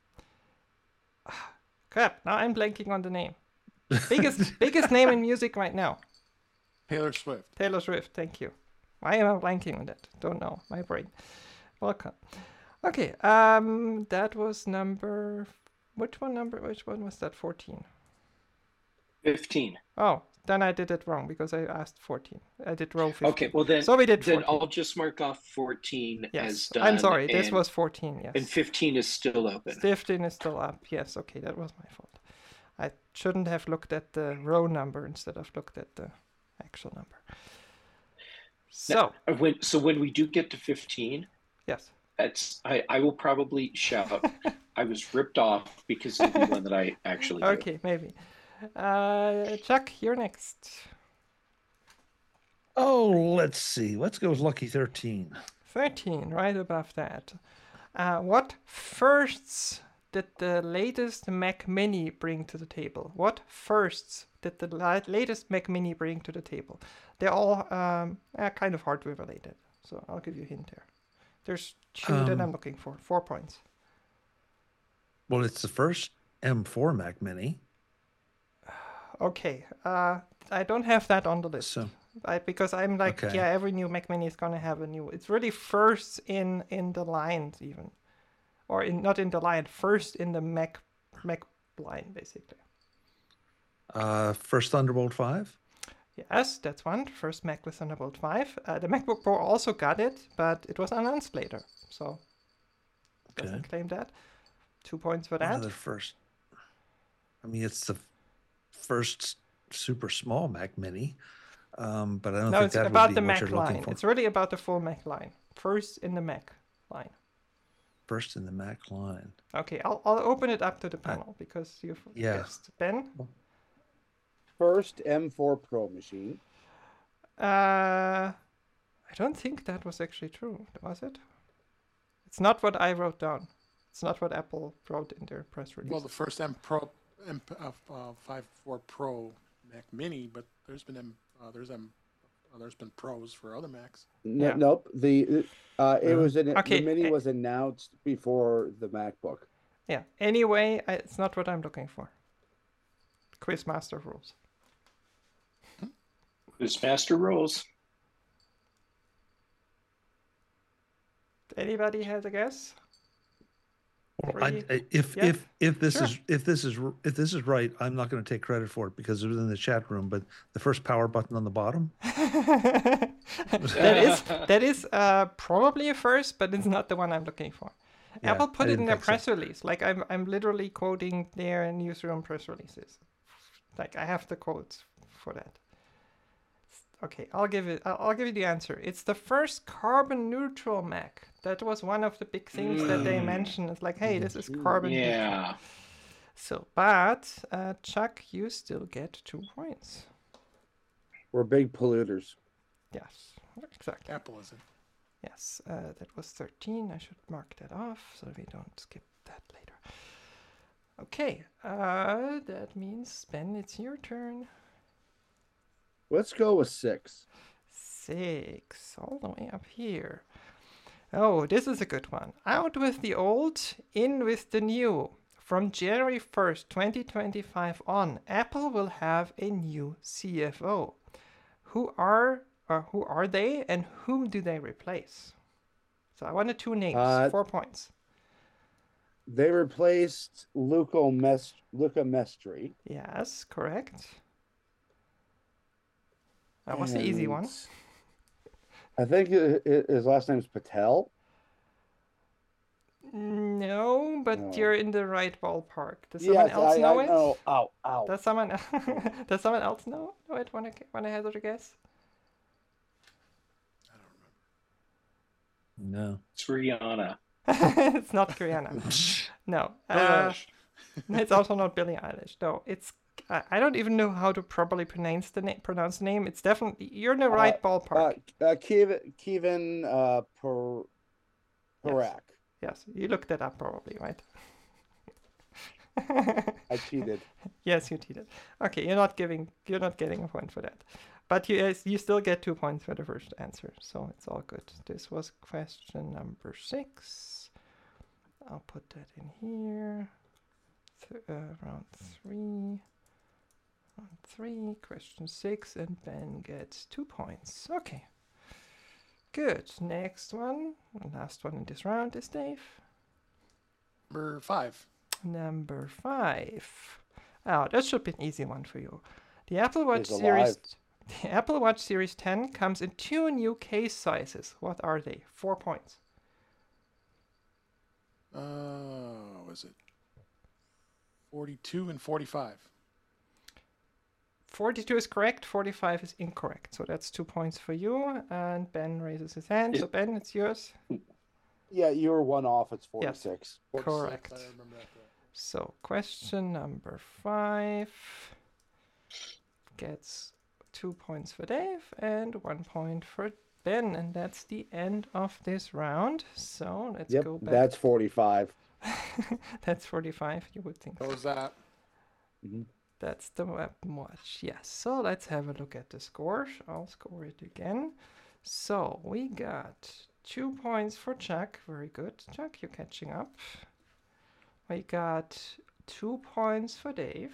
S1: crap. Now I'm blanking on the name. Biggest, biggest name in music right now.
S5: Taylor Swift.
S1: Taylor Swift. Thank you. Why am I blanking on that? Don't know. My brain. Welcome. Okay. Um, that was number. Which one number? Which one was that? fourteen.
S3: fifteen.
S1: Oh, then I did it wrong because I asked fourteen. I did row fifteen.
S3: Okay, well then,
S1: So we did
S3: then
S1: fourteen.
S3: I'll just mark off fourteen as
S1: Yes.
S3: done.
S1: I'm sorry. This
S3: and-
S1: was fourteen. Yes.
S3: And fifteen is still open.
S1: fifteen is still up. Yes, okay, that was my fault. I shouldn't have looked at the row number instead of looked at the actual number. So,
S3: Uh, When, so when we do get to fifteen,
S1: yes.
S3: that's I, I will probably shout, I was ripped off because of the one that I actually do.
S1: Okay, maybe. Uh, Chuck, you're next.
S4: Oh, let's see. Let's go with Lucky thirteen.
S1: thirteen, right above that. Uh, what firsts did the latest Mac Mini bring to the table? What firsts did the la- latest Mac Mini bring to the table? They're all um, uh, kind of hardware related, so I'll give you a hint there. There's two that
S4: Um,
S1: I'm looking for. Four points.
S4: Well, it's the first M four Mac Mini.
S1: Okay, uh, I don't have that on the list.
S4: So
S1: I, because I'm like,
S4: Okay.
S1: yeah, every new Mac Mini is gonna have a new. It's really first in in the lines even, or in not in the line, first in the Mac Mac line basically.
S4: uh, first Thunderbolt five.
S1: Yes, that's one. First Mac with Thunderbolt five. Uh, the MacBook Pro also got it, but it was announced later, so doesn't
S4: Okay.
S1: claim that. Two points for
S4: One
S1: that.
S4: of the first. I mean, it's the first super small Mac Mini, um, but I don't
S1: No,
S4: think
S1: it's
S4: that
S1: about
S4: would
S1: the
S4: be what
S1: Mac
S4: you're looking
S1: line.
S4: for.
S1: It's really about the full Mac line. First in the Mac line.
S4: First in the Mac line.
S1: Okay, I'll I'll open it up to the panel because you've
S4: yeah.
S1: guessed. Ben?
S2: First M four Pro machine.
S1: Uh, I don't think that was actually true, was it? It's not what I wrote down. It's not what Apple wrote in their press release.
S5: Well, the first M Pro, M uh, uh, five four Pro Mac Mini, but there's been M, uh, there's M, uh, there's been Pros for other Macs.
S2: N-
S1: Yeah.
S2: Nope. The uh, it
S4: Uh,
S2: was an,
S1: Okay,
S2: the Mini
S1: eh.
S2: was announced before the MacBook.
S1: Yeah. Anyway, I, it's not what I'm looking for. Quizmaster rules.
S3: This master rules.
S1: Anybody has a guess?
S4: Well, I,
S1: Three?
S4: I- if
S1: Yeah,
S4: if if this
S1: sure.
S4: is if this is r- if this is right, I'm not going to take credit for it because it was in the chat room. But the first power button on the bottom.
S1: that is that is uh, probably a first, but it's not the one I'm looking for.
S4: Yeah,
S1: Apple
S4: I
S1: put it in
S4: didn't
S1: their
S4: think so.
S1: press release. Like I'm, I'm literally quoting their newsroom press releases. Like I have the quotes for that. Okay, I'll give it. I'll, I'll give you the answer. It's the first carbon neutral Mac. That was one of the big things that they
S3: Mm.
S1: mentioned. It's like, hey, this is
S2: Mm.
S1: carbon neutral.
S3: Yeah.
S1: So, but uh, Chuck, you still get two points.
S2: We're big polluters.
S1: Yes, exactly.
S5: Apple isn't.
S1: Yes, uh, that was thirteen. I should mark that off so we don't skip that later. Okay, uh, that means Ben, it's your turn.
S2: Let's go with six.
S1: Six, all the way up here. Oh, this is a good one. Out with the old, in with the new. From January first, twenty twenty-five on, Apple will have a new C F O. Who are uh, who are they and whom do they replace? So I wanted two names,
S2: Uh,
S1: four points.
S2: They replaced Luca Mes- Luca Mestri.
S1: Yes, correct. That was the easy
S2: and
S1: one.
S2: I think i- i- his last name's Patel.
S1: No, but
S2: No.
S1: you're in the right ballpark. Does someone
S2: Yes,
S1: else
S2: I,
S1: know
S2: I
S1: it?
S2: know. Ow, ow.
S1: Does someone does someone else know? No, it want to want to hazard a guess?
S5: I don't remember.
S4: No.
S3: It's Rihanna.
S1: It's not Rihanna. No.
S5: Billie
S1: Uh,
S5: Eilish.
S1: it's also not Billie Eilish. No, it's I, I don't even know how to properly pronounce the name. Pronounce the name. It's definitely you're in the right
S2: Uh,
S1: ballpark.
S2: uh, Kevin, Kevin uh, per,
S1: Yes.
S2: Perak.
S1: Yes, you looked that up probably, right?
S2: I cheated.
S1: Yes, you cheated. Okay, you're not giving you're not getting a point for that. But you yes, you still get two points for the first answer, so it's all good. This was question number six. I'll put that in here. Th- uh, round three. Round three, question six, and Ben gets two points. Okay. Good. Next one, last one in this round is Dave.
S5: Number five.
S1: Number five. Oh, that should be an easy one for you. The Apple Watch
S2: He's
S1: Series
S2: alive.
S1: the Apple Watch Series ten comes in two new case sizes. What are they? Four points.
S5: Uh, was it forty-two and forty-five?
S1: forty-two is correct, forty-five is incorrect. So that's two points for you. And Ben raises his hand. So Ben, it's yours.
S2: Yeah, you were one off. It's forty-six.
S1: Correct.
S5: I remember that.
S1: So question number five gets two points for Dave and one point for Ben, and that's the end of this round. So let's
S2: Yep,
S1: go back.
S2: that's forty-five.
S1: That's forty-five, you would think.
S5: What was that?
S1: That's the Apple Watch. Yes. So let's have a look at the scores. I'll score it again. So we got two points for Chuck. Very good, Chuck. You're catching up. We got two points for Dave.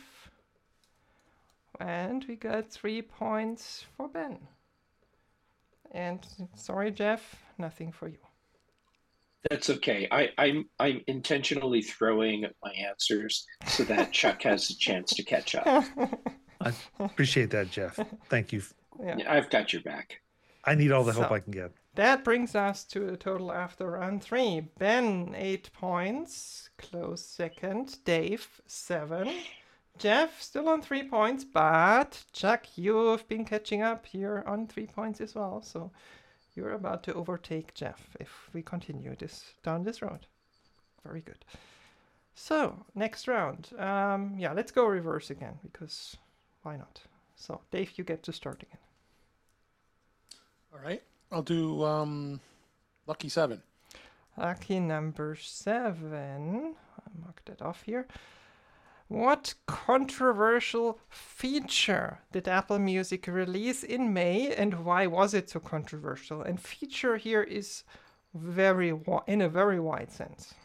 S1: And we got three points for Ben. And sorry, Jeff, nothing for you.
S3: That's okay. I, I'm I'm intentionally throwing my answers so that Chuck has a chance to catch up.
S4: I appreciate that, Jeff. Thank you.
S1: Yeah.
S3: I've got your back.
S4: I need all the help
S1: So-
S4: I can get.
S1: That brings us to a total after round three. Ben, eight points. Close second. Dave, seven. Jeff, still on three points, but Chuck, you've been catching up. You're on three points as well, so you're about to overtake Jeff if we continue this down this road. Very good. So, next round. Um, yeah, let's go reverse again, because why not? So, Dave, you get to start again.
S5: All right. I'll do um, Lucky Seven.
S1: Lucky number seven. I'll mark that off here. What controversial feature did Apple Music release in May, and why was it so controversial? And feature here is very wi- in a very wide sense.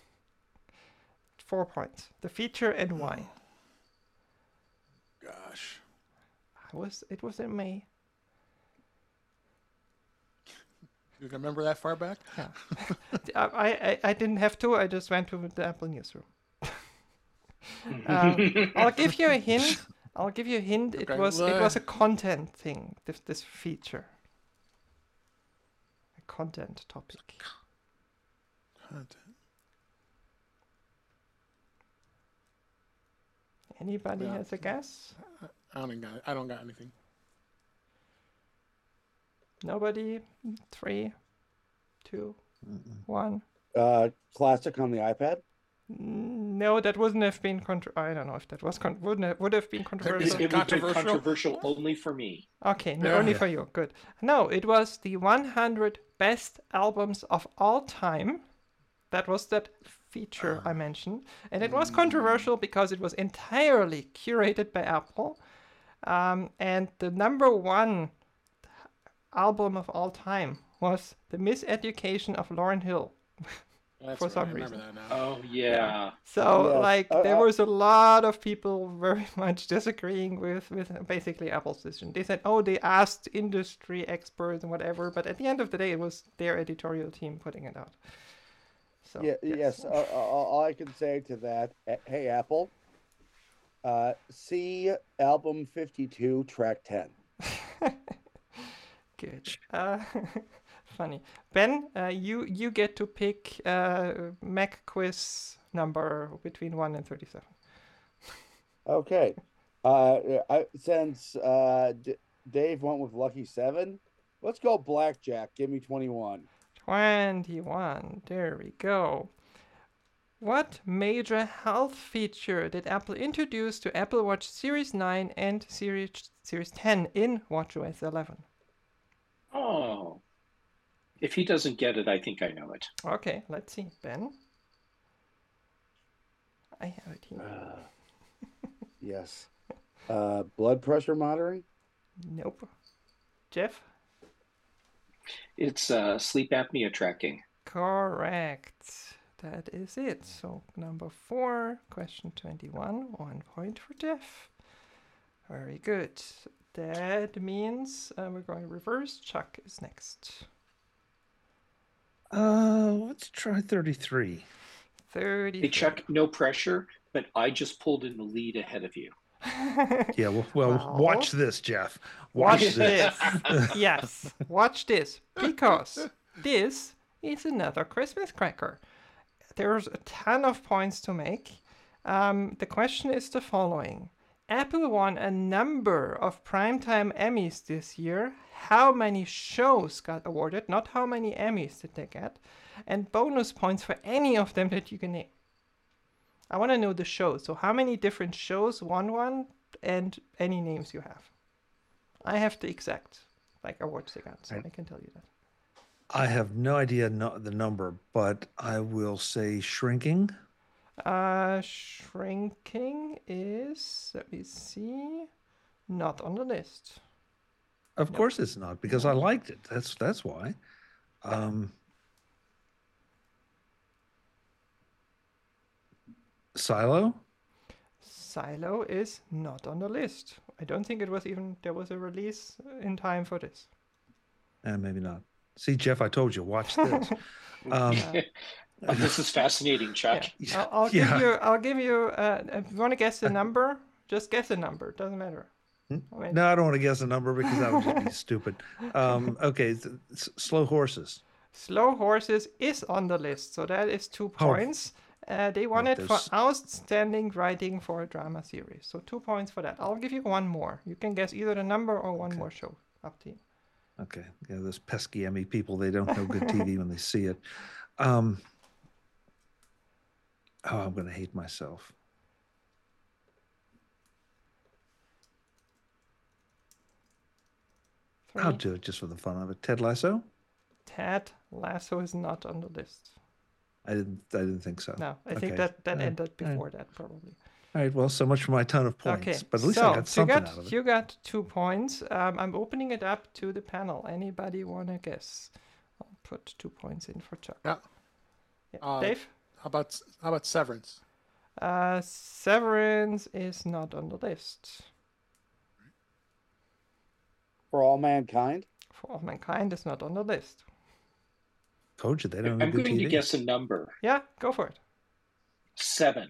S1: Four points. The feature and why.
S5: Gosh.
S1: I was it was in May.
S5: You can remember that far back?
S1: Yeah. I, I I didn't have to. I just went to the Apple newsroom. Um, I'll give you a hint. I'll give you a hint. It
S5: Okay,
S1: was it
S5: well,
S1: was a content thing. This this feature. A content topic.
S5: Content.
S1: Anybody
S5: Yeah.
S1: has a guess?
S5: I don't got. I don't got anything.
S1: Nobody? Three, two, one.
S2: Uh, classic on the iPad.
S1: No, that wouldn't have been contro- I don't know if that was con- wouldn't have, would have been
S3: It,
S1: controversial.
S5: Is
S3: it
S5: it
S3: would be
S5: controversial?
S3: controversial only for me.
S1: Okay, no,
S5: Yeah.
S1: only
S4: Yeah.
S1: for you. Good. No, it was the one hundred best albums of all time. That was that feature I mentioned, and it was controversial because it was entirely curated by Apple. Um, and the number one album of all time was The Miseducation of Lauryn Hill.
S5: That's
S1: For
S5: right,
S1: some
S5: I remember
S1: reason.
S5: that now.
S3: Oh yeah.
S1: So
S2: Yes,
S1: like
S2: uh,
S1: there
S2: uh,
S1: was a lot of people very much disagreeing with with basically Apple's decision. They said, oh, they asked industry experts and whatever, but at the end of the day, it was their editorial team putting it out. So
S2: Yeah, yes. Uh, uh, all I can say to that, uh, hey Apple, uh, see album fifty-two, track ten.
S1: Good. Uh, funny. Ben, uh, you you get to pick uh, Mac quiz number between one and thirty-seven.
S2: Okay. Uh, I, since uh, D- Dave went with Lucky Seven, let's go Blackjack. Give me twenty-one.
S1: twenty-one. There we go. What major health feature did Apple introduce to Apple Watch Series nine and Series Series ten in watchOS eleven?
S3: Oh. If he doesn't get it, I think I know it.
S1: Okay, let's see. Ben? I have it here.
S2: Uh, yes. Uh, blood pressure monitoring.
S1: Nope. Jeff?
S3: It's uh, sleep apnea tracking.
S1: Correct. That is it. So number four, question twenty-one, one point for Jeff. Very good. That means uh, we're going reverse. Chuck is next.
S4: Uh, let's try thirty-three.
S1: thirty.
S3: Hey, Chuck, no pressure, but I just pulled in the lead ahead of you.
S4: Yeah, well, well,
S1: Well,
S4: watch this, Jeff.
S1: Watch
S4: Watch this.
S1: this. Yes, watch this. Because this is another Christmas cracker. There's a ton of points to make. Um, the question is the following. Apple won a number of primetime Emmys this year. How many shows got awarded? Not how many Emmys did they get. And bonus points for any of them that you can name. I want to know the shows. So how many different shows won one and any names you have. I have the exact like awards they got, so
S4: Right.
S1: I can tell you that.
S4: I have no idea no, the number, but I will say shrinking.
S1: Uh, shrinking is, let me see, not on the list.
S4: Of course it's not, because I liked it. That's that's why. Um, Silo?
S1: Silo is not on the list. I don't think it was even, there was a release in time for this.
S4: Eh, maybe not. See, Jeff, I told you, watch this. Um,
S3: Oh, this is fascinating, Chuck.
S1: Yeah. I'll, I'll
S4: Yeah.
S1: give you, I'll give you, uh, if you want to guess the number, just guess a number. Doesn't matter. I mean,
S4: No, I don't want to guess a number because that would just be stupid. Um, okay, th- s- slow horses.
S1: Slow Horses is on the list, so that is two
S4: Oh.
S1: points. Uh, they won
S4: Oh,
S1: it for
S4: there's-
S1: outstanding writing for a drama series. So two points for that. I'll give you one more. You can guess either the number or one more show. Up to you.
S4: Okay, yeah, those pesky Emmy people, they don't know good T V when they see it. Um, oh, I'm going to hate myself. I'll
S1: Three.
S4: do it just for the fun of it. Ted Lasso?
S1: Ted Lasso is not on the list.
S4: I didn't. I didn't think so.
S1: No, I think
S4: Okay.
S1: that, that
S4: Uh,
S1: ended
S4: uh,
S1: before that, probably.
S4: All right. Well, so much for my ton of points.
S1: Okay,
S4: But at least
S1: so,
S4: I got
S1: so you
S4: something
S1: got,
S4: out of it.
S1: you got two points. Um, I'm opening it up to the panel. Anybody want to guess? I'll put two points in for Chuck.
S5: Yeah.
S1: Yeah.
S5: Uh,
S1: Dave?
S5: How about how about Severance?
S1: Uh, Severance is not on the list.
S2: For All Mankind.
S1: For All Mankind is not on the list.
S4: Told you they don't know
S3: I'm
S4: good
S3: going
S4: T
S3: to
S4: V.
S3: guess a number.
S1: Yeah, go for it.
S3: Seven.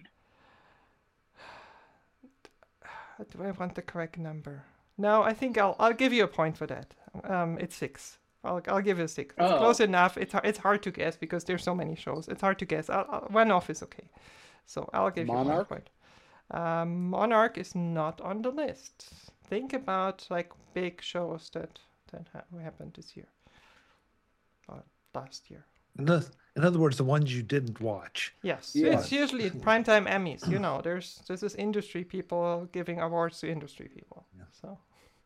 S1: Do I want the correct number? No, I think I'll I'll give you a point for that. Um, it's six. I'll I'll give you a six. It's
S3: Oh.
S1: close enough. It's har- it's hard to guess because there's so many shows. It's hard to guess. I'll, I'll, one off is okay. So I'll give you one
S2: Monarch?
S1: point. Um, Monarch is not on the list. Think about like big shows that that ha- happened this year or last year.
S4: In, the, in other words, the ones you didn't watch.
S1: Yes,
S2: Yeah.
S1: it's usually primetime Emmys. You know, there's this is industry people giving awards to industry people.
S4: Yeah.
S1: So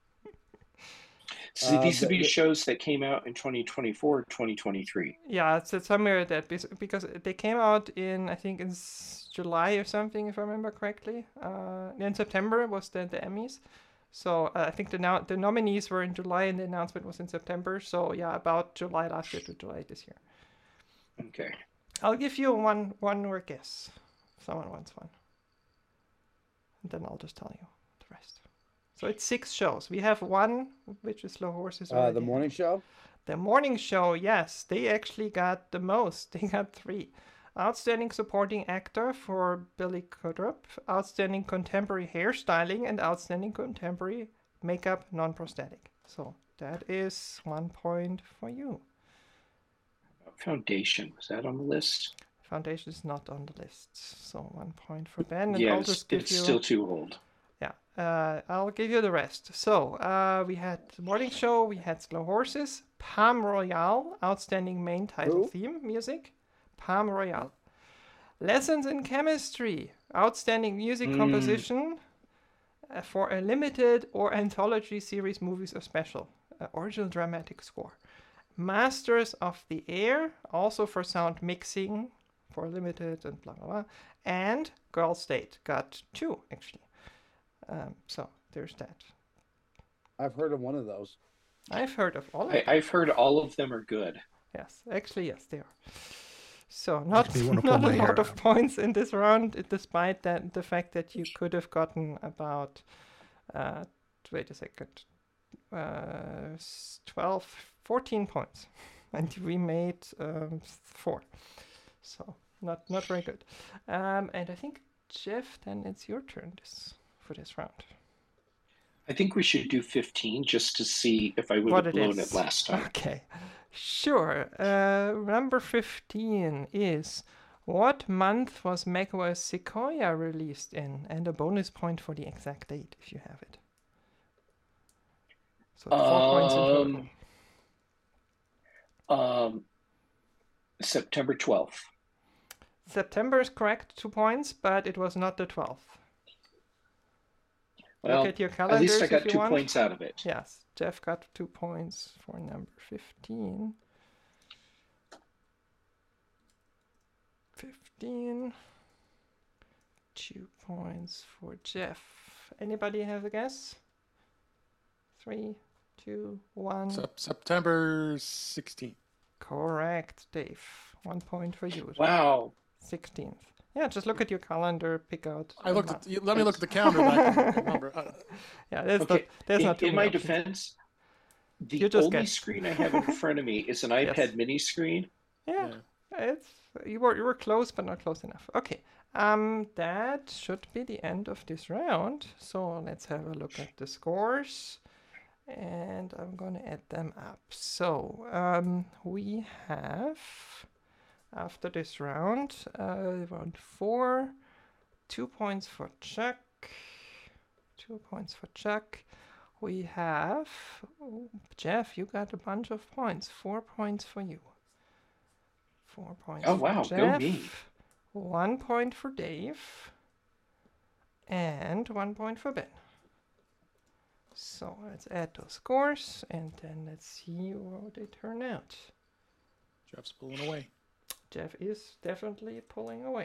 S3: So
S2: Uh,
S3: these would
S2: the-
S3: be
S2: the-
S3: shows that came out in twenty twenty-four, twenty twenty-three.
S1: yeah, it's, it's somewhere that bes- because they came out in I think in s- July or something if I remember correctly. Uh, in September was the the Emmys. So uh, I think the now the nominees were in July and the announcement was in September. So yeah, about July last year to July this year.
S3: Okay.
S1: I'll give you one one more guess. Someone wants one. And then I'll just tell you the rest. So it's six shows. We have one, which is Slow Horses.
S2: Uh,
S1: already
S2: the
S1: had.
S2: morning show.
S1: The morning show, yes, they actually got the most. They got three. Outstanding supporting actor for Billy Crudup, outstanding contemporary hairstyling, and outstanding contemporary makeup non-prosthetic. So that is one point for you.
S3: Foundation, was that on the list?
S1: Foundation is not on the list, so one point for Ben. And
S3: Yeah,
S1: I'll
S3: it's,
S1: just give
S3: it's
S1: you.
S3: still too old.
S1: Yeah, uh, I'll give you the rest. So uh, we had the morning show, we had Slow Horses, Palm Royale, outstanding main title
S2: Who?
S1: theme music, Palm Royale. Lessons in Chemistry, outstanding music
S3: Mm.
S1: composition uh, for a limited or anthology series, movies or special, uh, original dramatic score. Masters of the Air, also for sound mixing, for limited and blah blah blah. And Girl State got two actually. Um, so there's that.
S2: I've heard of one of those.
S1: I've heard of all of
S3: I,
S1: them.
S3: I've heard all of them are good.
S1: Yes, actually, yes, they are. So not,
S4: me wanna pull
S1: not a
S4: my
S1: lot
S4: hair
S1: of
S4: out.
S1: points in this round, uh, despite that the fact that you could have gotten about, uh, wait a second, uh, s- twelve, fourteen points, and we made um, four. So not not very good. Um, and I think Jeff, then it's your turn this for this round.
S3: I think we should do fifteen just to see if I would
S1: What
S3: have
S1: it
S3: blown
S1: is.
S3: it last time.
S1: Okay, sure. Uh, number fifteen is what month was macOS Sequoia released in? And a bonus point for the exact date if you have it. So four points in total.
S3: Um, Um, September twelfth.
S1: September is correct, two points, but it was not the twelfth.
S3: Well,
S1: Look at your
S3: at
S1: calendars
S3: least I
S1: if
S3: got
S1: you
S3: two
S1: want.
S3: points out of it.
S1: Yes, Jeff got two points for number fifteen. fifteen. Two points for Jeff. Anybody have a guess? Three, two, one.
S5: Sep- September sixteenth.
S1: Correct, Dave. One point for you.
S3: Wow.
S1: sixteenth. Yeah, just look at your calendar, pick out.
S5: I
S1: a
S5: looked
S1: month.
S5: at. you- Let me look at the calendar. and I can remember. Uh,
S1: Yeah, there's
S3: Okay,
S1: not. There's
S3: in,
S1: not too
S3: in my
S1: many options.
S3: defense, the
S1: You just
S3: only
S1: guessed.
S3: screen I have in front of me is an iPad
S1: Yes.
S3: mini screen.
S1: Yeah,
S5: yeah.
S1: it's you were you were close, but not close enough. Okay, um, that should be the end of this round. So let's have a look at the scores, and I'm gonna add them up. So um, we have after this round, uh, round four, two points for Chuck, two points for Chuck. We have oh, Jeff. You got a bunch of points. Four points for you. Four points.
S3: Oh,
S1: for
S3: wow, go
S1: Jeff,
S3: me.
S1: One point for Dave. And one point for Ben. So let's add those scores and then let's see how they turn out.
S5: Jeff's pulling away.
S1: Jeff is definitely pulling away.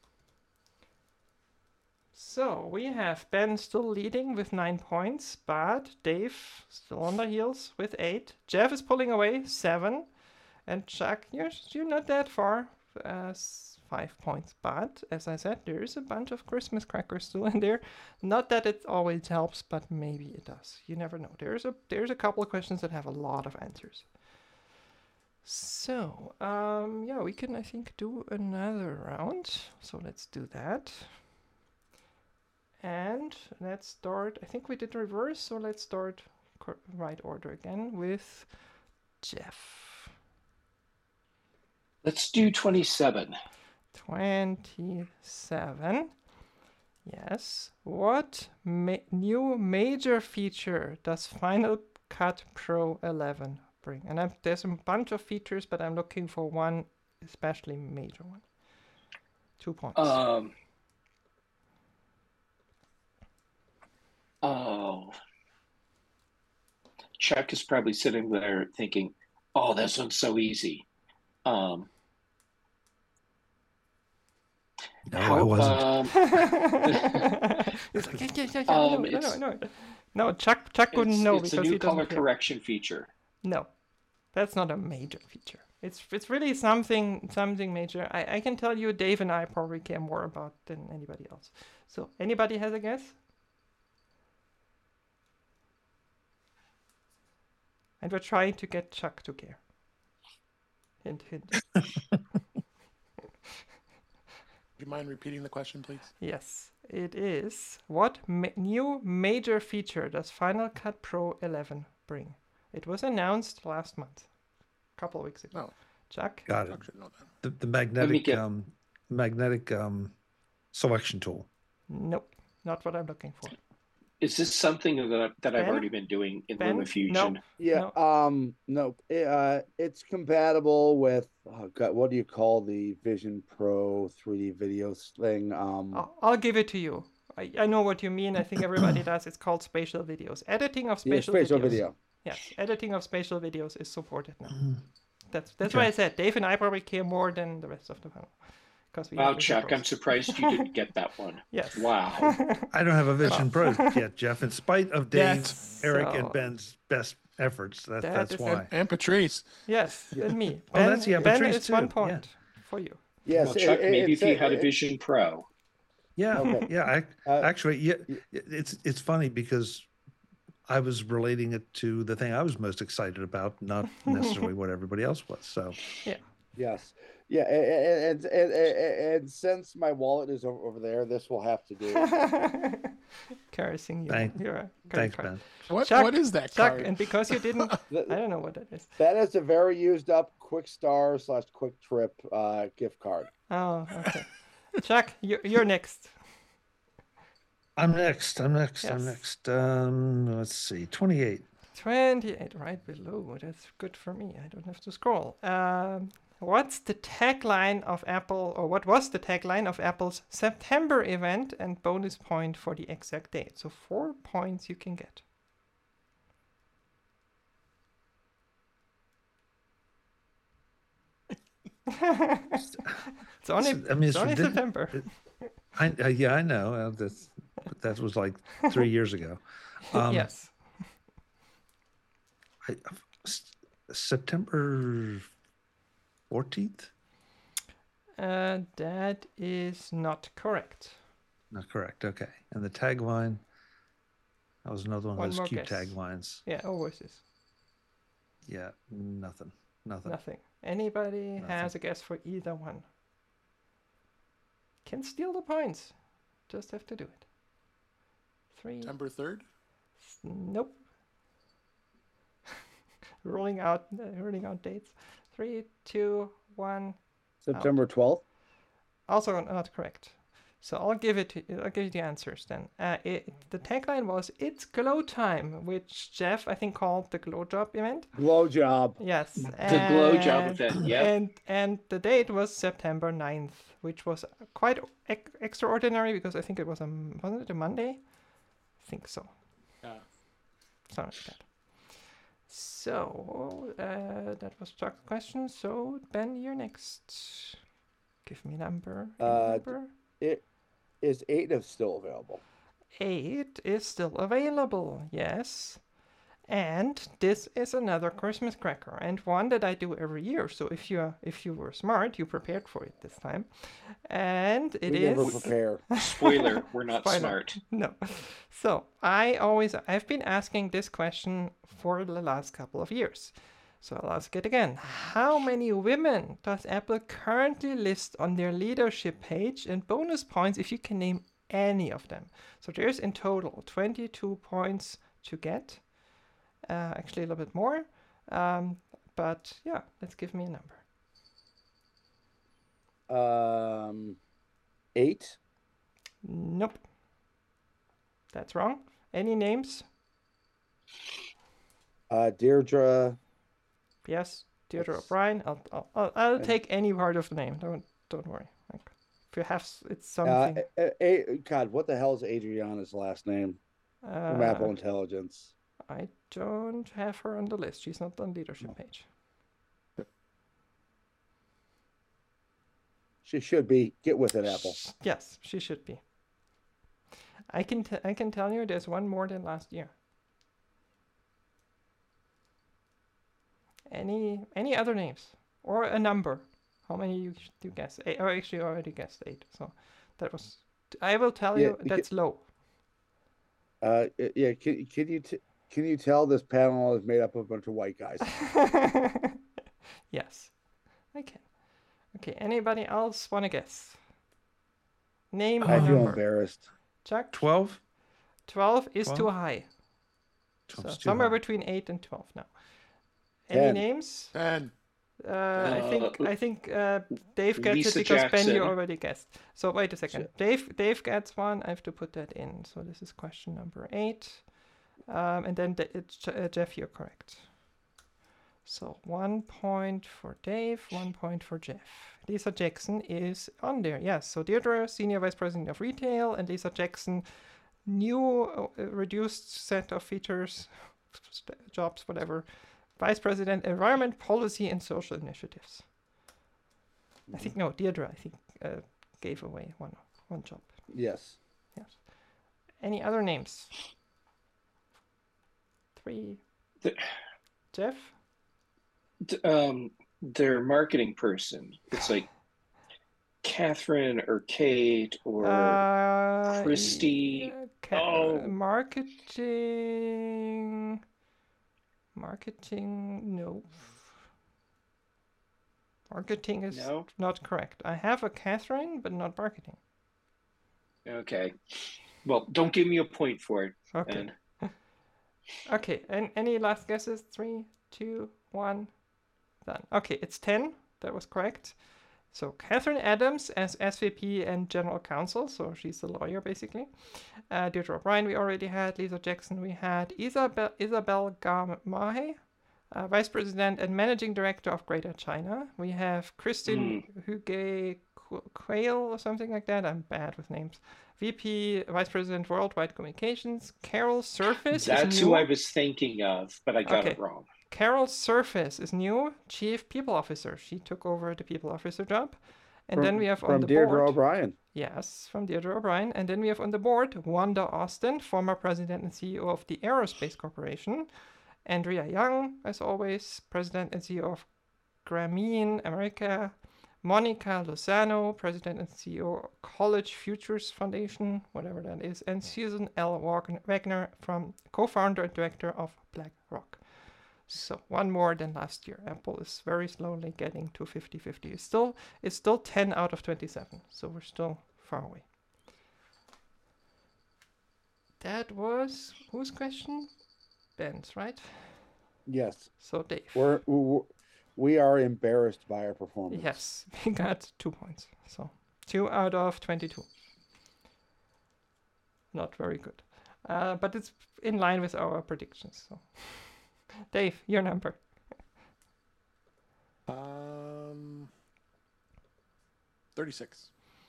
S1: So we have Ben still leading with nine points, but Dave still on the heels with eight. Jeff is pulling away, seven. And Chuck, you're, you're not that far, uh, s- five points. But as I said, there is a bunch of Christmas crackers still in there. Not that it always helps, but maybe it does. You never know. There's a there's a couple of questions that have a lot of answers. So, um, yeah, we can, I think, do another round. So let's do that. And let's start, I think we did reverse, so let's start cor- right order again with Jeff.
S3: Let's do twenty-seven.
S1: twenty-seven. Yes. What ma- new major feature does Final Cut Pro eleven bring? And I'm, there's a bunch of features, but I'm looking for one especially major one. Two points.
S3: Um. Oh. Chuck is probably sitting there thinking, "Oh, this one's so easy." Um.
S4: No,
S3: how,
S4: I wasn't.
S3: Um,
S1: He's like, yeah, yeah, yeah, yeah, I know
S3: um,
S1: it, I know
S3: it's
S1: it, I know it. No, Chuck, Chuck wouldn't
S3: it's
S1: know
S3: it's a
S1: because
S3: new
S1: he doesn't
S3: color
S1: play.
S3: correction feature.
S1: No, that's not a major feature. It's it's really something something major. I, I can tell you, Dave and I probably care more about than anybody else. So, anybody has a guess? And we're trying to get Chuck to care. Hint, hint.
S5: Do you mind repeating the question, please?
S1: Yes, it is. What ma- new major feature does Final Cut Pro eleven bring? It was announced last month, a couple of weeks ago.
S5: Oh.
S1: Chuck?
S4: Got it.
S5: Chuck should know that.
S4: The, the magnetic
S3: get-
S4: um, magnetic um, selection tool.
S1: Nope, not what I'm looking for.
S3: Is this something that I, that I've
S1: Ben?
S3: already been doing in
S1: Ben?
S3: LumaFusion?
S1: No.
S2: Yeah. Um. No. It, uh. It's compatible with. Oh God. What do you call the Vision Pro three D video thing? Um.
S1: I'll, I'll give it to you. I, I know what you mean. I think everybody does. It's called spatial videos. Editing of
S2: Yeah.
S1: spatial,
S2: Spatial
S1: videos.
S2: video.
S1: Yes, editing of spatial videos is supported now.
S4: Mm.
S1: That's that's
S4: Okay.
S1: why I said Dave and I probably care more than the rest of the panel. Because we
S3: Wow,
S1: have Vision
S3: Chuck,
S1: Pros.
S3: I'm surprised you didn't get that one.
S1: Yes.
S3: Wow.
S4: I don't have a Vision Pro yet, Jeff. In spite of Dave's,
S1: Yes,
S4: Eric,
S1: so-
S4: and Ben's best efforts, that,
S1: That
S4: that's
S1: is
S4: why.
S5: And Patrice.
S1: Yes,
S2: Yeah.
S1: and me.
S4: Oh, that's- yeah,
S1: Ben
S4: Patrice
S1: is one
S4: too, yeah.
S1: point for you.
S2: Yes.
S3: well,
S2: it-
S3: Chuck,
S2: it-
S3: maybe
S2: it's
S3: if you
S2: a-
S3: had a
S2: it-
S3: Vision Pro.
S4: Yeah,
S2: Okay.
S4: yeah. I,
S2: Uh,
S4: actually, yeah. It's it's funny because I was relating it to the thing I was most excited about, not necessarily what everybody else was. So
S2: Yes. Yeah. And and, and, and, and since my wallet is over, over there, this will have to do.
S1: Caressing you.
S4: Thank-
S1: You're a credit
S4: thanks,
S1: card.
S4: Ben.
S5: What
S1: Chuck,
S5: what is that
S1: Chuck,
S5: card?
S1: and because you didn't, I
S2: That,
S1: don't know what that is.
S2: that is a very used up Quick Star slash Quick Trip uh, gift card.
S1: Oh, okay. Chuck, you're, you're next.
S4: I'm next. I'm next. I'm
S1: Yes.
S4: next. Um, let's see. twenty-eight.
S1: twenty-eight, right below. That's good for me. I don't have to scroll. Um, what's the tagline of Apple, or what was the tagline of Apple's September event, and bonus point for the exact date? So four points you can get. It's only,
S4: It's- I mean,
S1: it's
S4: it's
S1: only
S4: ridic-
S1: September.
S4: it- I, uh, yeah, I know. Uh, that's but that was like three years ago. Um,
S1: Yes.
S4: I, S- September fourteenth.
S1: Uh, that is not correct.
S4: Not correct. Okay. And the tagline. That was another one of
S1: One
S4: those
S1: more
S4: cute
S1: guess.
S4: taglines.
S1: Yeah, always is.
S4: Yeah. Nothing. Nothing.
S1: Nothing. Anybody
S4: Nothing.
S1: has a guess for either one? Can steal the points. Just have to do it. Three.
S5: September third?
S1: Nope. Rolling out, uh, rolling out dates. Three, two, one.
S2: September twelfth.
S1: Also not correct. So I'll give it. To, I'll give you the answers then. Uh, it, the tagline was "It's Glow Time," which Jeff I think called the Glow Job event.
S2: Glow job.
S1: Yes.
S3: The Glow Job
S1: and-
S3: event, yep.
S1: And and the date was September ninth, which was quite ex- extraordinary because I think it was a m- wasn't it a Monday? I think so.
S5: Yeah.
S1: Something like that. So uh, that was Chuck's question. So Ben, you're next. Give me a number. Give me a
S2: Uh,
S1: number.
S2: It is eight of still available.
S1: Eight is still available, yes. And this is another Christmas cracker, and one that I do every year. So if you if you were smart, you prepared for it this time. And it
S2: we
S1: is
S2: never prepare.
S3: Spoiler, we're not
S1: Spoiler.
S3: smart.
S1: no. So I always I've been asking this question for the last couple of years. So I'll ask it again. How many women does Apple currently list on their leadership page, and bonus points if you can name any of them? So there's in total twenty-two points to get. Uh, actually a little bit more. Um, but yeah, let's give me a number.
S2: Um, eight.
S1: Nope. That's wrong. Any names?
S2: Uh, Deirdre.
S1: Yes, Deirdre
S2: That's-
S1: O'Brien. I'll I'll, I'll, I'll
S2: And-
S1: take any part of the name. Don't don't worry. Like, if you have, s- it's
S2: Uh,
S1: something.
S2: a, a, God, what the hell is Adriana's last name from
S1: Uh,
S2: Apple Intelligence?
S1: I don't have her on the list. She's not on leadership page.
S2: She should be. Get with it, Apple.
S1: Yes, she should be. I can t- I can tell you there's one more than last year. Any any other names or a number? How many you do you guess? Eight, or actually you already guessed eight. So that was. I will tell
S2: Yeah,
S1: you
S2: you
S1: that's low.
S2: Uh, yeah. Can, can you t- can you tell this panel is made up of a bunch of white guys?
S1: Yes, I can. Okay. Anybody else want to guess? Name
S2: I
S1: a
S2: feel
S1: number.
S2: embarrassed.
S1: Chuck.
S4: twelve?
S1: Twelve is too
S4: twelve?
S1: high. So
S4: twelve's too
S1: somewhere
S4: high.
S1: between eight and twelve now. Any
S2: Ten.
S1: names?
S5: And
S1: Uh, I think
S3: Uh,
S1: I think uh, Dave gets
S3: Lisa
S1: it because Ben, you
S3: Jackson.
S1: already guessed. So wait a second.
S2: Sure.
S1: Dave Dave gets one. I have to put that in. So this is question number eight, um, and then the, it's, uh, Jeff, you're correct. So one point for Dave, one point for Jeff. Lisa Jackson is on there. Yes. So Deirdre, Senior Vice President of Retail, and Lisa Jackson, new uh, reduced set of features, st- jobs, whatever. Vice President, Environment, Policy, and Social Initiatives. I think no, Deirdre. I think uh, gave away one one job.
S2: Yes.
S1: Yes. Any other names? Three.
S3: The-
S1: Jeff.
S3: D- um, their marketing person. It's like Catherine or Kate or
S1: Uh,
S3: Christy.
S1: yeah, ca-
S3: Oh.
S1: uh, marketing. Marketing. No. Marketing is
S3: No?
S1: not correct. I have a Catherine, but not marketing.
S3: Okay. Well, don't give me a point for it.
S1: Okay.
S3: And
S1: Okay, and any last guesses? Three, two, one, done. Okay, it's ten. That was correct. So Catherine Adams as S V P and General Counsel, so she's the lawyer basically. Uh, Deirdre O'Brien we already had. Lisa Jackson we had. Isabel Isabel Gamahe, uh, Vice President and Managing Director of Greater China. We have Christine Huguet Qu- Quayle or something like that. I'm bad with names. V P, Vice President Worldwide Communications. Carol Surface
S3: that's
S1: is
S3: who
S1: new.
S3: I was thinking of, but I got
S1: Okay.
S3: it wrong.
S1: Carol Surface is new Chief People Officer. She took over the People Officer job. And
S2: From-
S1: then we have on
S2: from
S1: the
S2: Deirdre
S1: board.
S2: O'Brien.
S1: Yes, from Deirdre O'Brien. And then we have on the board Wanda Austin, former president and C E O of the Aerospace Corporation. Andrea Young, as always, president and C E O of Grameen America. Monica Lozano, president and C E O of College Futures Foundation, whatever that is. And Susan L. Wagner- Wagner, from co-founder and director of BlackRock. So one more than last year. Apple is very slowly getting to fifty-fifty. It's still it's still ten out of twenty-seven. So we're still far away. That was whose question? Ben's, right?
S2: Yes.
S1: So Dave.
S2: We're, we're we are embarrassed by our performance.
S1: Yes, we got two points. So two out of twenty-two. Not very good. Uh, but it's in line with our predictions. So Dave, your number.
S5: um, thirty-six.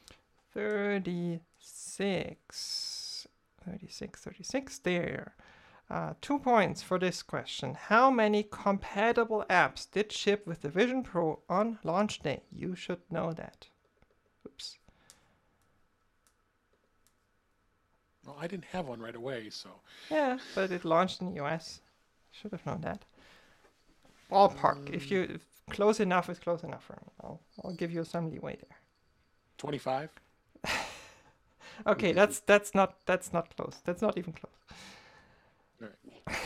S1: thirty-six. thirty-six, thirty-six. There. Uh, two points for this question. How many compatible apps did ship with the Vision Pro on launch day? You should know that. Oops.
S5: Well, I didn't have one right away, so
S1: Yeah, but it launched in the U S. Should have known that. Ballpark. If you if close enough is close enough for me. I'll I'll give you some leeway there.
S5: twenty-five.
S1: Okay, that's that's not that's not close. That's not even close.
S5: All right.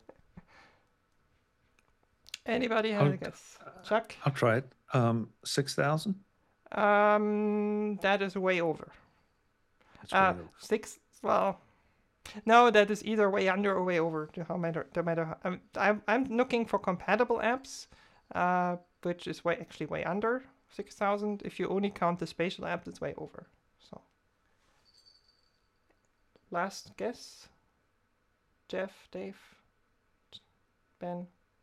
S1: Anybody have a
S4: I'll-
S1: guess? Chuck?
S4: I'll try it. Um, six thousand?
S1: Um, that is way over.
S4: That's
S1: Uh,
S4: way over.
S1: six. Well, no, that is either way under or way over. No matter, no matter. How, I'm, I'm I'm looking for compatible apps, uh, which is way actually way under six thousand. If you only count the spatial apps, it's way over. So last guess? Jeff, Dave, Ben?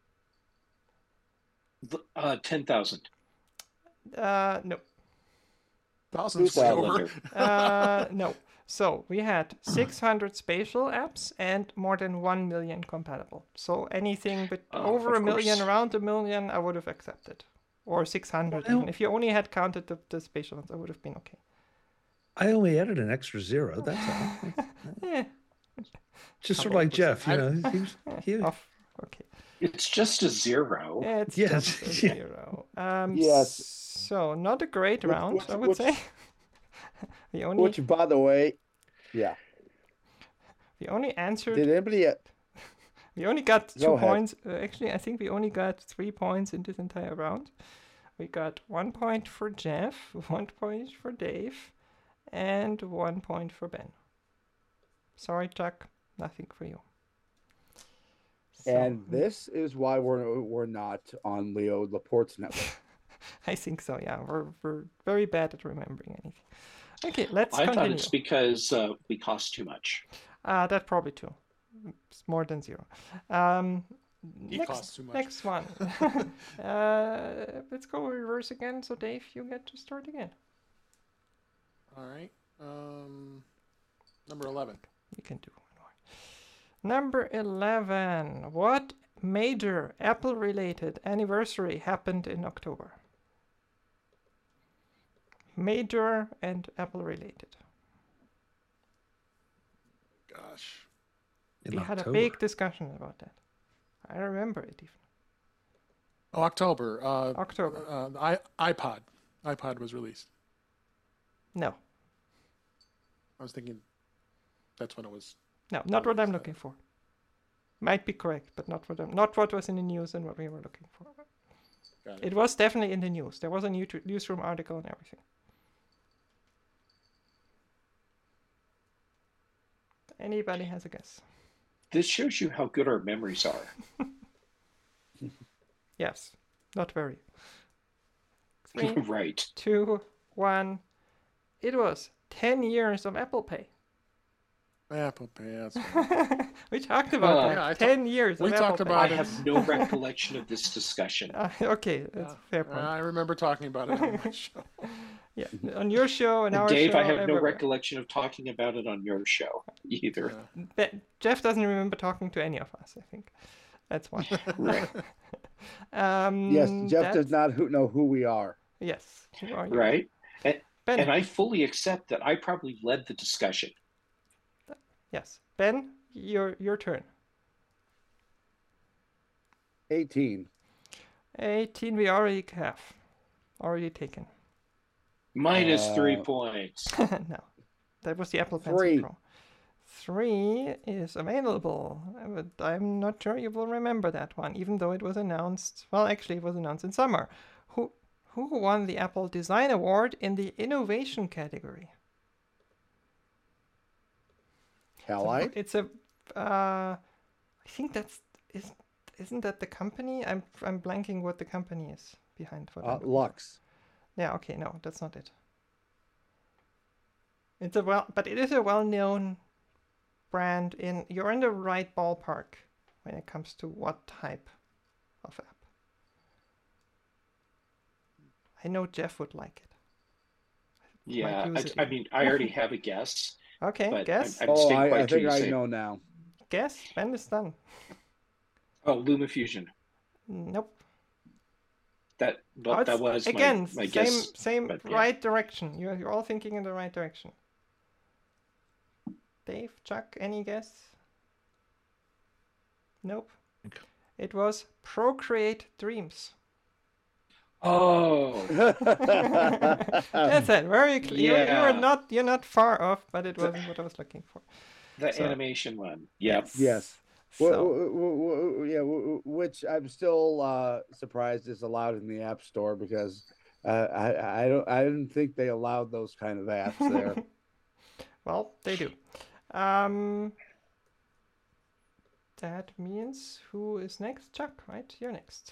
S3: Uh, ten thousand.
S1: Uh, no.
S5: Thousands way
S2: thousand.
S5: over.
S1: Uh, no. So we had six hundred spatial apps and more than one million compatible. So anything but
S3: Oh,
S1: over a
S3: of
S1: million,
S3: course.
S1: around a million, I would have accepted. Or six hundred
S4: Well-
S1: even. If you only had counted the, the spatial ones, I would have been okay.
S4: I only added an extra zero. That's all.
S1: Eh,
S4: Just sort of
S5: Couple
S4: like
S5: of
S4: Jeff, you
S5: percent.
S4: know. He, was- he,
S1: off. Okay.
S3: It's just a zero.
S1: It's
S4: Yes,
S1: just a
S4: yeah.
S1: zero. Um,
S2: Yes.
S1: So not a great
S2: Which-
S1: round,
S2: which-
S1: I would
S2: which-
S1: say. we only
S2: Which, by the way, yeah.
S1: we only answered.
S2: Did anybody?
S1: We only got two
S2: Go ahead.
S1: points. Uh, actually, I think we only got three points in this entire round. We got one point for Jeff, one point for Dave, and one point for Ben. Sorry, Chuck, nothing for you. So,
S2: And this is why we're we're not on Leo Laporte's network.
S1: I think so. Yeah, we're we're very bad at remembering anything. Okay, let's
S3: I thought
S1: continue.
S3: it's because uh, we cost too much.
S1: Uh, that probably too. It's more than zero. Um,
S5: He
S1: next,
S5: costs too much.
S1: next one. uh, let's go reverse again. So Dave, you get to start again.
S5: All right. Um, number eleven.
S1: You can do one more. Number eleven. What major Apple-related anniversary happened in October? Major and Apple-related.
S5: Gosh.
S4: in
S1: We had a
S4: October.
S1: big discussion about that. I remember it even.
S5: Oh, October. Uh,
S1: October.
S5: uh, the i iPod. iPod was released.
S1: No,
S5: I was thinking that's when it was.
S1: no, not what I'm
S5: Uh,
S1: looking for. Might be correct, but not what I'm, not what was in the news and what we were looking for.
S5: Got it.
S1: It was definitely in the news. There was a new newsroom article and everything. Anybody has a guess?
S3: This shows you how good our memories are.
S1: Yes, not very. Three,
S3: Right.
S1: two, one. It was ten years of Apple Pay.
S5: Apple Pay. That's fine.
S1: We talked about
S3: Well,
S1: that.
S5: yeah, I
S1: ten years
S5: we
S1: of
S5: talked
S1: Apple
S5: about
S3: I
S1: Pay.
S5: it.
S3: have no recollection of this discussion.
S1: Uh, okay, that's a fair point.
S5: I remember talking about it on my show.
S1: Yeah, on your show and our
S3: Dave,
S1: show.
S3: I have no
S1: everywhere.
S3: recollection of talking about it on your show either.
S5: Yeah.
S1: Be- Jeff doesn't remember talking to any of us, I think. That's why.
S3: Right.
S1: um,
S2: Yes, Jeff does
S1: that's-
S2: not who, know who we are.
S1: Yes, who are you?
S3: Right. And,
S1: Ben.
S3: and I fully accept that I probably led the discussion.
S1: Yes, Ben, your your turn.
S2: eighteen.
S1: eighteen we already have, already taken.
S3: Minus three
S2: Uh,
S3: points.
S1: No, that was the Apple Pencil
S2: Three.
S1: Pro. Three is available, but I'm not sure you will remember that one, even though it was announced. Well, actually, it was announced in summer. Who who won the Apple Design Award in the innovation category?
S2: Halide?
S1: It's a, uh, I think that's is isn't that the company? I'm I'm blanking what the company is behind what. I'm
S2: Uh,
S1: looking for.
S2: Lux.
S1: Yeah. Okay. No, that's not it. It's a well, but it is a well-known brand. In you're in the right ballpark when it comes to what type of app. I know Jeff would like it.
S3: Yeah,
S1: use it.
S3: I, I mean, I already have a guess,
S1: Okay.
S3: but
S1: guess.
S3: I'm, I'm
S2: Oh,
S3: staying
S2: I,
S3: quiet
S2: I
S3: till
S2: think
S3: you
S2: I
S3: say.
S2: know now.
S1: Guess. Ben is done.
S3: Oh, LumaFusion.
S1: Nope.
S3: That,
S1: Oh,
S3: well, that
S1: it's-
S3: was
S1: again
S3: my, my
S1: same
S3: guess.
S1: same
S3: but yeah.
S1: right direction. You're you're all thinking in the right direction. Dave, Chuck, any guess? Nope.
S4: Okay.
S1: It was Procreate Dreams.
S3: Oh,
S1: That's it. Very clear. You, you were
S3: Yeah.
S1: not you're not far off, but it wasn't what I was looking for.
S3: the
S1: So-
S3: animation one. Yep.
S2: Yes.
S1: So,
S2: Wh- wh- wh- wh- yeah, wh- wh- which I'm still uh, surprised is allowed in the App Store because uh, I I don't I didn't think they allowed those kind of apps there.
S1: well, they do. Um, that means who is next? Chuck, right? You're next.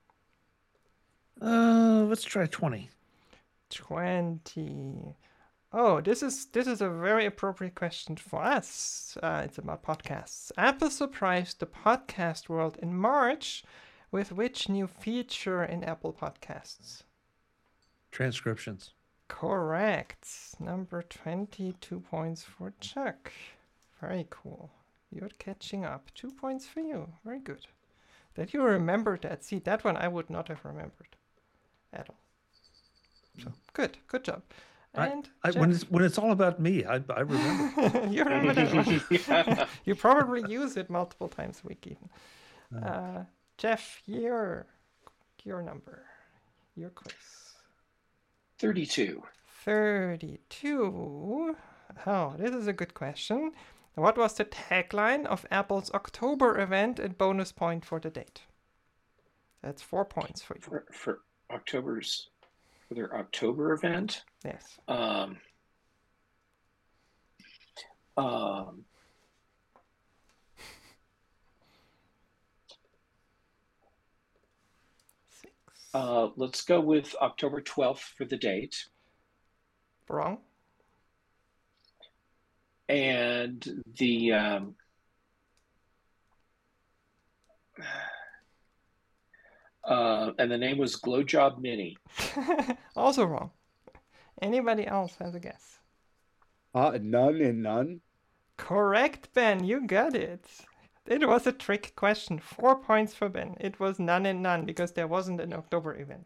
S4: Uh, let's try twenty.
S1: twenty. Oh, this is this is a very appropriate question for us. Uh, it's about podcasts. Apple surprised the podcast world in March with which new feature in Apple Podcasts?
S4: Transcriptions.
S1: Correct. Number twenty-two points for Chuck. Very cool. You're catching up. Two points for you. Very good. That you remembered that. See, that one I would not have remembered at all. So good. Good job. And
S4: I, when it's when it's all about me, I, I remember.
S1: you remember that one. You probably use it multiple times a week even. Uh, Jeff, your your number, your quiz.
S3: thirty-two.
S1: thirty-two. Oh, this is a good question. What was the tagline of Apple's October event and bonus point for the date? That's four points for you.
S3: For, for October's, for their October event?
S1: Yes.
S3: Um, um,
S1: Six.
S3: uh, let's go with October twelfth for the date.
S1: Wrong.
S3: And the um, uh, and the name was Glow Job Mini.
S1: Also wrong. Anybody else has a guess?
S2: Uh, none and none.
S1: Correct, Ben. You got it. It was a trick question. Four points for Ben. It was none and none because there wasn't an October event.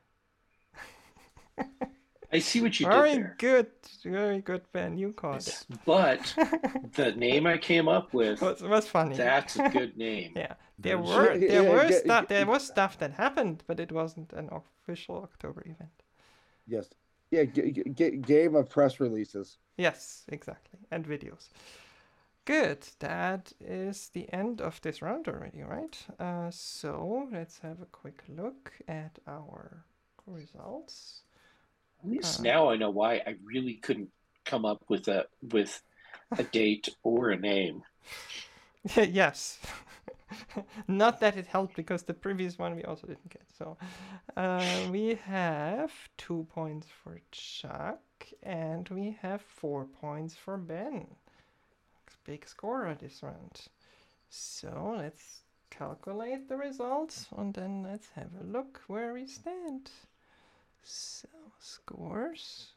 S3: I see what you
S1: Very
S3: did there.
S1: good. Very good, Ben. You caught it.
S3: But the name I came up with,
S1: It was, was funny.
S3: that's a good name.
S1: Yeah. There
S4: There's-
S1: were
S2: Yeah,
S1: there
S2: yeah,
S1: were
S2: yeah,
S1: stuff
S2: yeah.
S1: there was stuff that happened, but it wasn't an official October event.
S2: Yes. Yeah. G- g- g- game of press releases.
S1: Yes, exactly. And videos. Good. That is the end of this round already, right? Uh, so let's have a quick look at our results.
S3: At least
S1: Uh,
S3: now I know why I really couldn't come up with a with a date or a name.
S1: Yes. Not that it helped because the previous one we also didn't get. So uh, we have two points for Chuck and we have four points for Ben. Big scorer this round. So let's calculate the results and then let's have a look where we stand. So scores.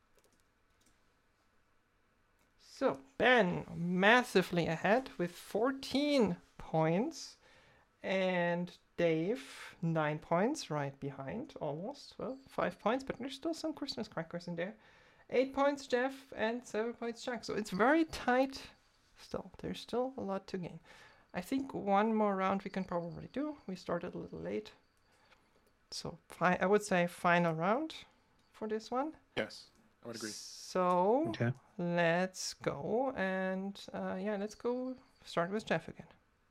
S1: So Ben massively ahead with fourteen points and Dave nine points right behind, almost. Well, five points, but there's still some Christmas crackers in there. Eight points Jeff and seven points Jack. So it's very tight still. There's still a lot to gain. I think one more round we can probably do. We started a little late. So fi- I would say final round for this one.
S5: Yes, I would agree.
S1: So
S4: Okay.
S1: let's go and uh, yeah, let's go start with Jeff again.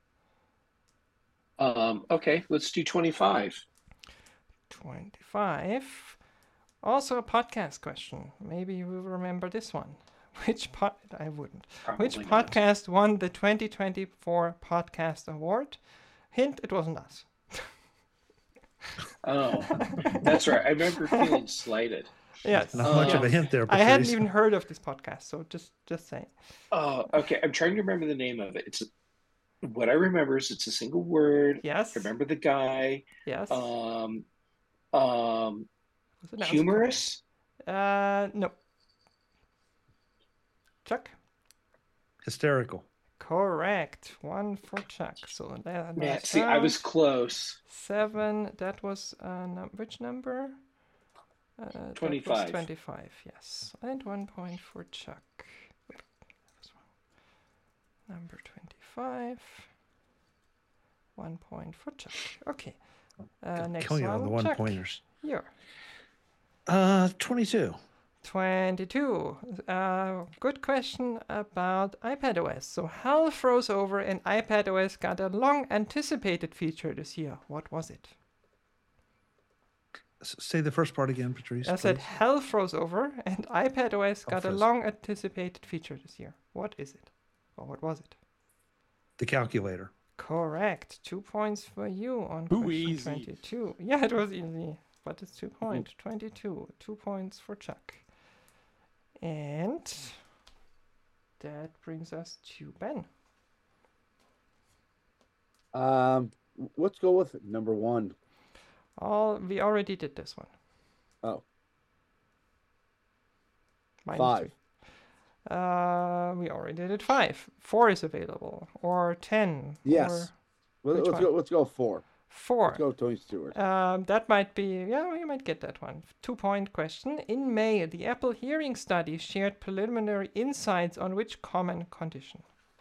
S3: Um, okay, let's do twenty-five.
S1: twenty-five. Also a podcast question. Maybe you will remember this one. Which pod I wouldn't. Which
S3: Probably not.
S1: podcast won the twenty twenty-four podcast award? Hint, it wasn't us.
S3: Oh, that's right. I remember feeling slighted.
S1: Yes.
S4: Not much of a
S3: Uh,
S4: hint there,
S1: I hadn't
S4: Patrice.
S1: even heard of this podcast, so just just saying.
S3: Oh, okay. I'm trying to remember the name of it. It's what I remember is it's a single word.
S1: Yes.
S3: I remember the guy.
S1: Yes.
S3: Um, um,
S1: Was it announced?
S3: humorous.
S1: Uh, no. Chuck.
S4: Hysterical.
S1: Correct. One for Chuck. So that
S3: Man,
S1: was
S3: see, I
S1: down.
S3: was close.
S1: Seven. That was uh, num- which number? Uh, that was
S3: twenty-five.
S1: twenty-five. Yes, and one point for Chuck. That was one. Number twenty-five. One point for Chuck. Okay. Uh, next
S4: Kill you
S1: one.
S4: on the one
S1: Chuck.
S4: pointers.
S1: Here.
S4: Uh, twenty-two.
S1: twenty-two. Uh, good question about iPadOS. So Hell Froze Over and iPadOS got a long anticipated feature this year. What was it?
S4: S- say the first part again, Patrice.
S1: I said
S4: please.
S1: Hell Froze Over and iPadOS
S4: Hell
S1: got a
S4: froze.
S1: long anticipated feature this year. What is it? Or what was it?
S4: The calculator.
S1: Correct. Two points for you on
S5: Ooh,
S1: question
S5: easy.
S1: twenty-two. Yeah, it was easy, but it's two points. twenty-two. Two points for Chuck. And that brings us to Ben.
S2: Um, let's go with number one.
S1: All we already did this one.
S2: Oh,
S1: Minus
S2: five.
S1: three. Uh, we already did five. Four is available, or ten.
S2: Yes.
S1: Or
S2: Let,
S1: which
S2: let's
S1: one?
S2: go. Let's go four.
S1: four.
S2: Let's go Tony Stewart.
S1: Um, that might be, yeah, you might get that one. Two point question. In May, the Apple Hearing Study shared preliminary insights on which common condition?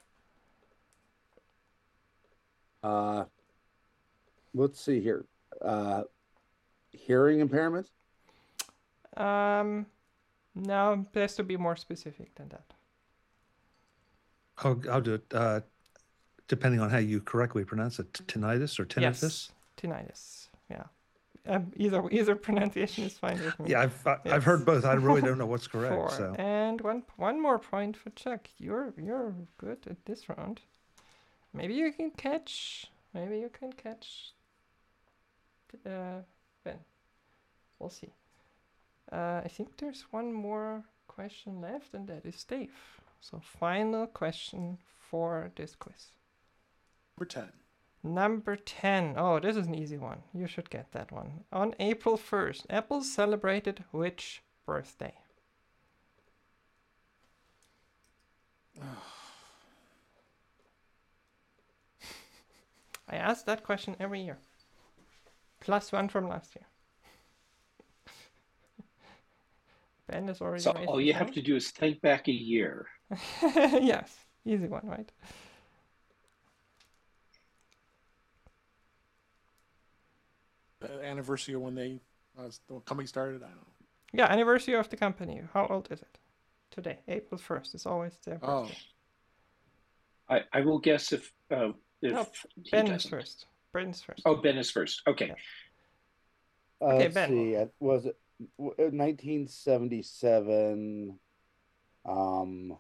S2: Uh, let's see here. Uh, hearing impairment.
S1: Um, no, it has to be more specific than that.
S4: I'll, I'll do it. Uh, depending on how you correctly pronounce it, tinnitus or tinnitus.
S1: Yes, tinnitus. Yeah. Um, either either pronunciation is fine with me.
S4: Yeah, I've I,
S1: Yes.
S4: I've heard both. I really don't know what's correct.
S1: Four.
S4: So
S1: And one one more point for Chuck. You're you're good at this round. Maybe you can catch. Maybe you can catch. Uh, Ben. We'll see. Uh, I think there's one more question left, and that is Dave. So final question for this quiz.
S5: Number ten.
S1: Number ten. Oh, this is an easy one. You should get that one. On April first, Apple celebrated which birthday? I ask that question every year. Plus one from last year. Ben is already
S3: So
S1: raised
S3: all
S1: his
S3: you have
S1: hand.
S3: to do is think back a year.
S1: Yes, easy one, right?
S5: The anniversary of when they uh, the company started. I don't know.
S1: Yeah, anniversary of the company. How old is it? Today, April first. It's always their birthday.
S5: Oh,
S3: I, I will guess if uh, if
S1: No,
S3: he
S1: Ben is
S3: doesn't.
S1: first. Ben's first.
S3: Oh, Ben is first. Okay.
S2: Uh,
S1: Okay,
S2: let's
S1: Ben.
S2: see. uh, Was it w- uh, nineteen seventy-seven? Um,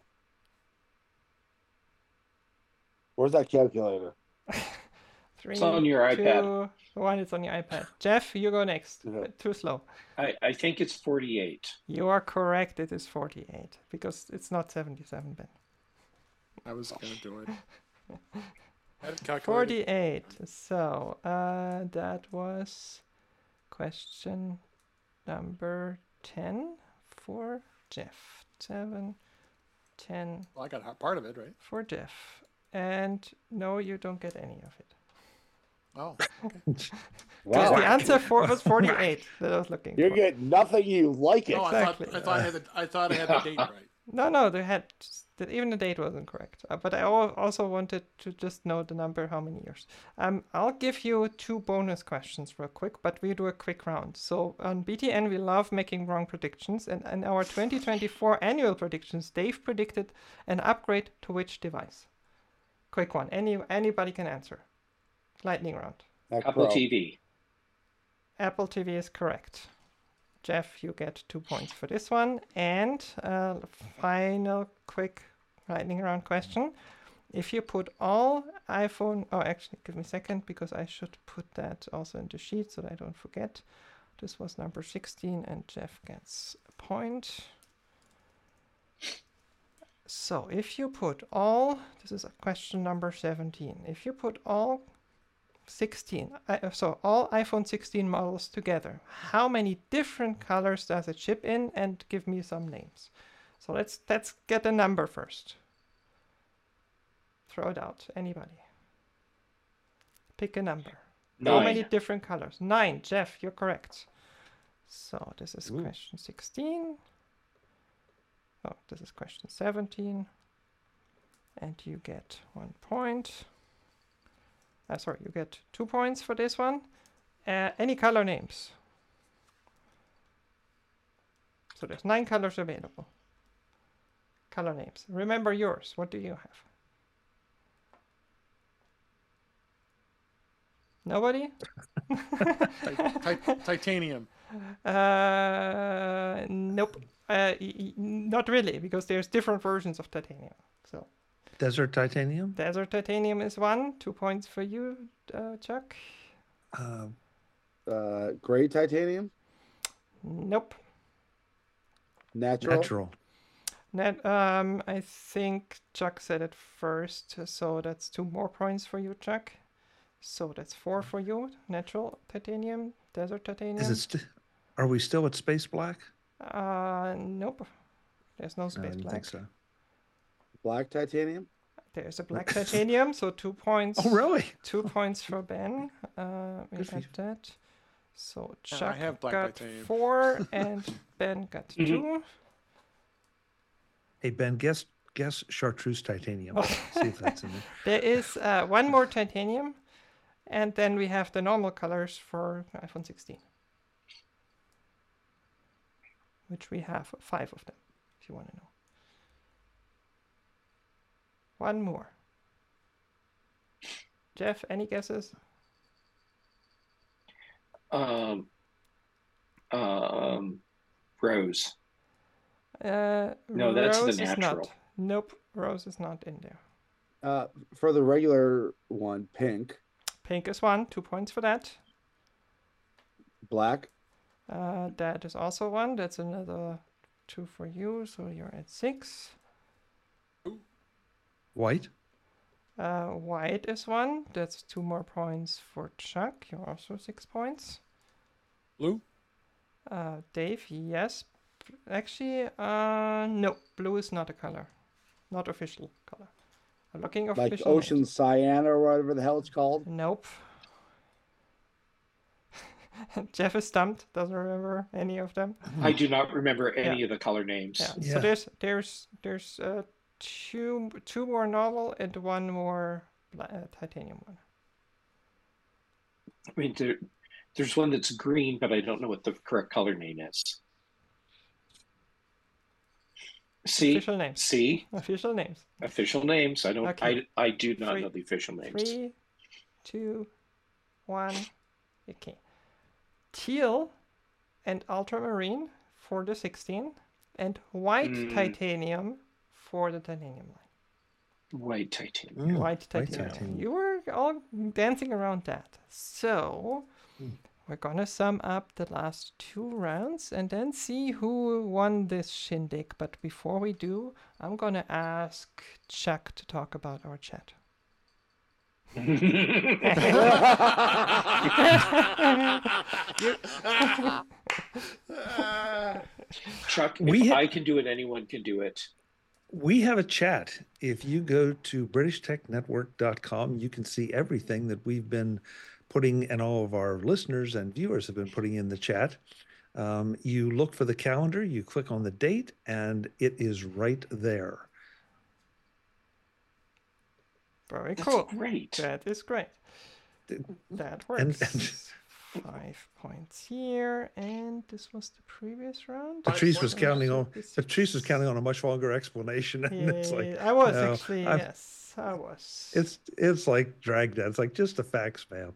S2: where's that calculator?
S1: Three,
S3: It's on your iPad.
S1: two, one. It's on your iPad. Jeff, you go next.
S2: Yeah.
S1: But too slow.
S3: I, I think it's forty-eight.
S1: You are correct. It is forty-eight because it's not seventy-seven, Ben.
S5: I was gonna do it. I had it calculated.
S1: forty-eight. So uh, that was question number ten for Jeff. Seven, ten
S5: Well, I got a part of it, right?
S1: for Jeff. And no, you don't get any of it.
S5: Oh,
S1: Because
S2: Wow,
S1: the answer for was forty-eight that I was looking
S2: you're
S1: for.
S2: getting nothing. You like it.
S5: no,
S1: Exactly.
S5: I thought I thought I had the, I thought I had the date right.
S1: No, no, they had that even the date wasn't correct. Uh, but I al- also wanted to just know the number, how many years. Um, I'll give you two bonus questions real quick, but we do a quick round. So on B T N, we love making wrong predictions, and in our twenty twenty-four annual predictions, Dave predicted an upgrade to which device? Quick one. Any anybody can answer. Lightning round.
S2: Mac
S3: Apple
S2: Pro.
S3: T V.
S1: Apple T V is correct. Jeff, you get two points for this one. And uh, final quick lightning round question. If you put all iPhone, oh, actually, give me a second because I should put that also in the sheet so that I don't forget. This was number sixteen and Jeff gets a point. So if you put all, this is a question number seventeen. If you put all sixteen, uh, so all iPhone sixteen models together, how many different colors does it ship in? And give me some names. So let's let's get a number first. Throw it out. Anybody? Pick a number. How many
S3: Nine.
S1: different colors? Nine. Jeff, you're correct. So this is
S4: Ooh.
S1: question sixteen. Oh, this is question seventeen. And you get one point. Uh, sorry, you get two points for this one. Uh, any color names? So there's nine colors available. Color names. Remember yours. What do you have? Nobody?
S5: Ti- ti- titanium.
S1: Uh, nope. Uh, y- y- not really, because there's different versions of titanium. So
S4: desert titanium.
S1: desert titanium is one. Two points for you, uh, Chuck.
S4: Uh,
S2: Uh, gray titanium.
S1: Nope.
S2: Natural.
S4: natural.
S1: Net, um, I think Chuck said it first, so that's two more points for you, Chuck. So that's four for you. Natural titanium, desert titanium.
S4: Is it? St- are we still at space black?
S1: Uh, nope. There's no
S4: No, I
S1: space
S4: didn't
S1: black.
S4: think so.
S2: Black titanium.
S1: There's a black titanium, so two points.
S4: Oh, really?
S1: Two points for Ben. Uh, we
S4: Good for
S1: got
S4: you.
S1: that. So
S5: Yeah, I
S1: Chuck
S5: have black
S1: got
S5: titanium.
S1: four and Ben got
S3: Mhm.
S1: two.
S4: Hey Ben, guess guess chartreuse titanium. See if that's in there.
S1: There is uh, one more titanium, and then we have the normal colors for iPhone sixteen, which we have five of them, if you want to know. One more. Jeff, any guesses?
S3: Um, um, Rose.
S1: Uh,
S3: No, that's the
S1: Rose is
S3: natural.
S1: not. Nope, Rose is not in there.
S2: Uh, for the regular one, pink,
S1: Pink is one, two points for that.
S2: black,
S1: Uh, that is also one. That's another two for you, so you're at six.
S4: White.
S1: Uh, white is one. That's two more points for Chuck. You're also six points.
S5: Blue?
S1: Uh, Dave, yes. Actually, uh, no. Blue is not a color. Not official color. I'm looking
S2: like
S1: official.
S2: ocean
S1: names.
S2: cyan or whatever the hell it's called.
S1: Nope. Jeff is stumped. Doesn't remember any of them.
S3: I do not remember any of the color names.
S1: Yeah.
S4: Yeah.
S1: So there's there's there's uh, two two more normal and one more bla- uh, titanium one.
S3: I mean, there, there's one that's green, but I don't know what the correct color name is. See,
S1: Official names.
S3: see,
S1: Official names.
S3: official names. I don't.
S1: Okay.
S3: I I do not
S1: Three-
S3: know the official names.
S1: Three, two, one. Okay. Teal and ultramarine for the sixteen, and white
S3: Mm.
S1: titanium for the titanium line.
S3: White titanium.
S4: Mm,
S1: White titanium.
S4: titanium.
S1: You were all dancing around that. So
S4: Mm.
S1: we're gonna sum up the last two rounds and then see who won this shindig. But before we do, I'm gonna ask Chuck to talk about our chat.
S3: Chuck,
S4: We
S3: if
S4: ha-
S3: I can do it, anyone can do it.
S4: We have a chat. If you go to british tech network dot com, you can see everything that we've been putting, and all of our listeners and viewers have been putting in the chat. Um, you look for the calendar, you click on the date, and it is right there.
S1: Very
S3: That's
S1: cool.
S3: great.
S1: That is great.
S4: Th-
S1: That
S4: and-
S1: works. Five points here, and this was the previous round.
S4: Patrice was
S1: So
S4: counting on
S1: thirty-six.
S4: Patrice was counting on a much longer explanation, and it's like
S1: Yeah, I was
S4: no,
S1: actually
S4: I'm-
S1: yes, I was.
S4: it's it's like Dragnet. It's like just the facts, ma'am.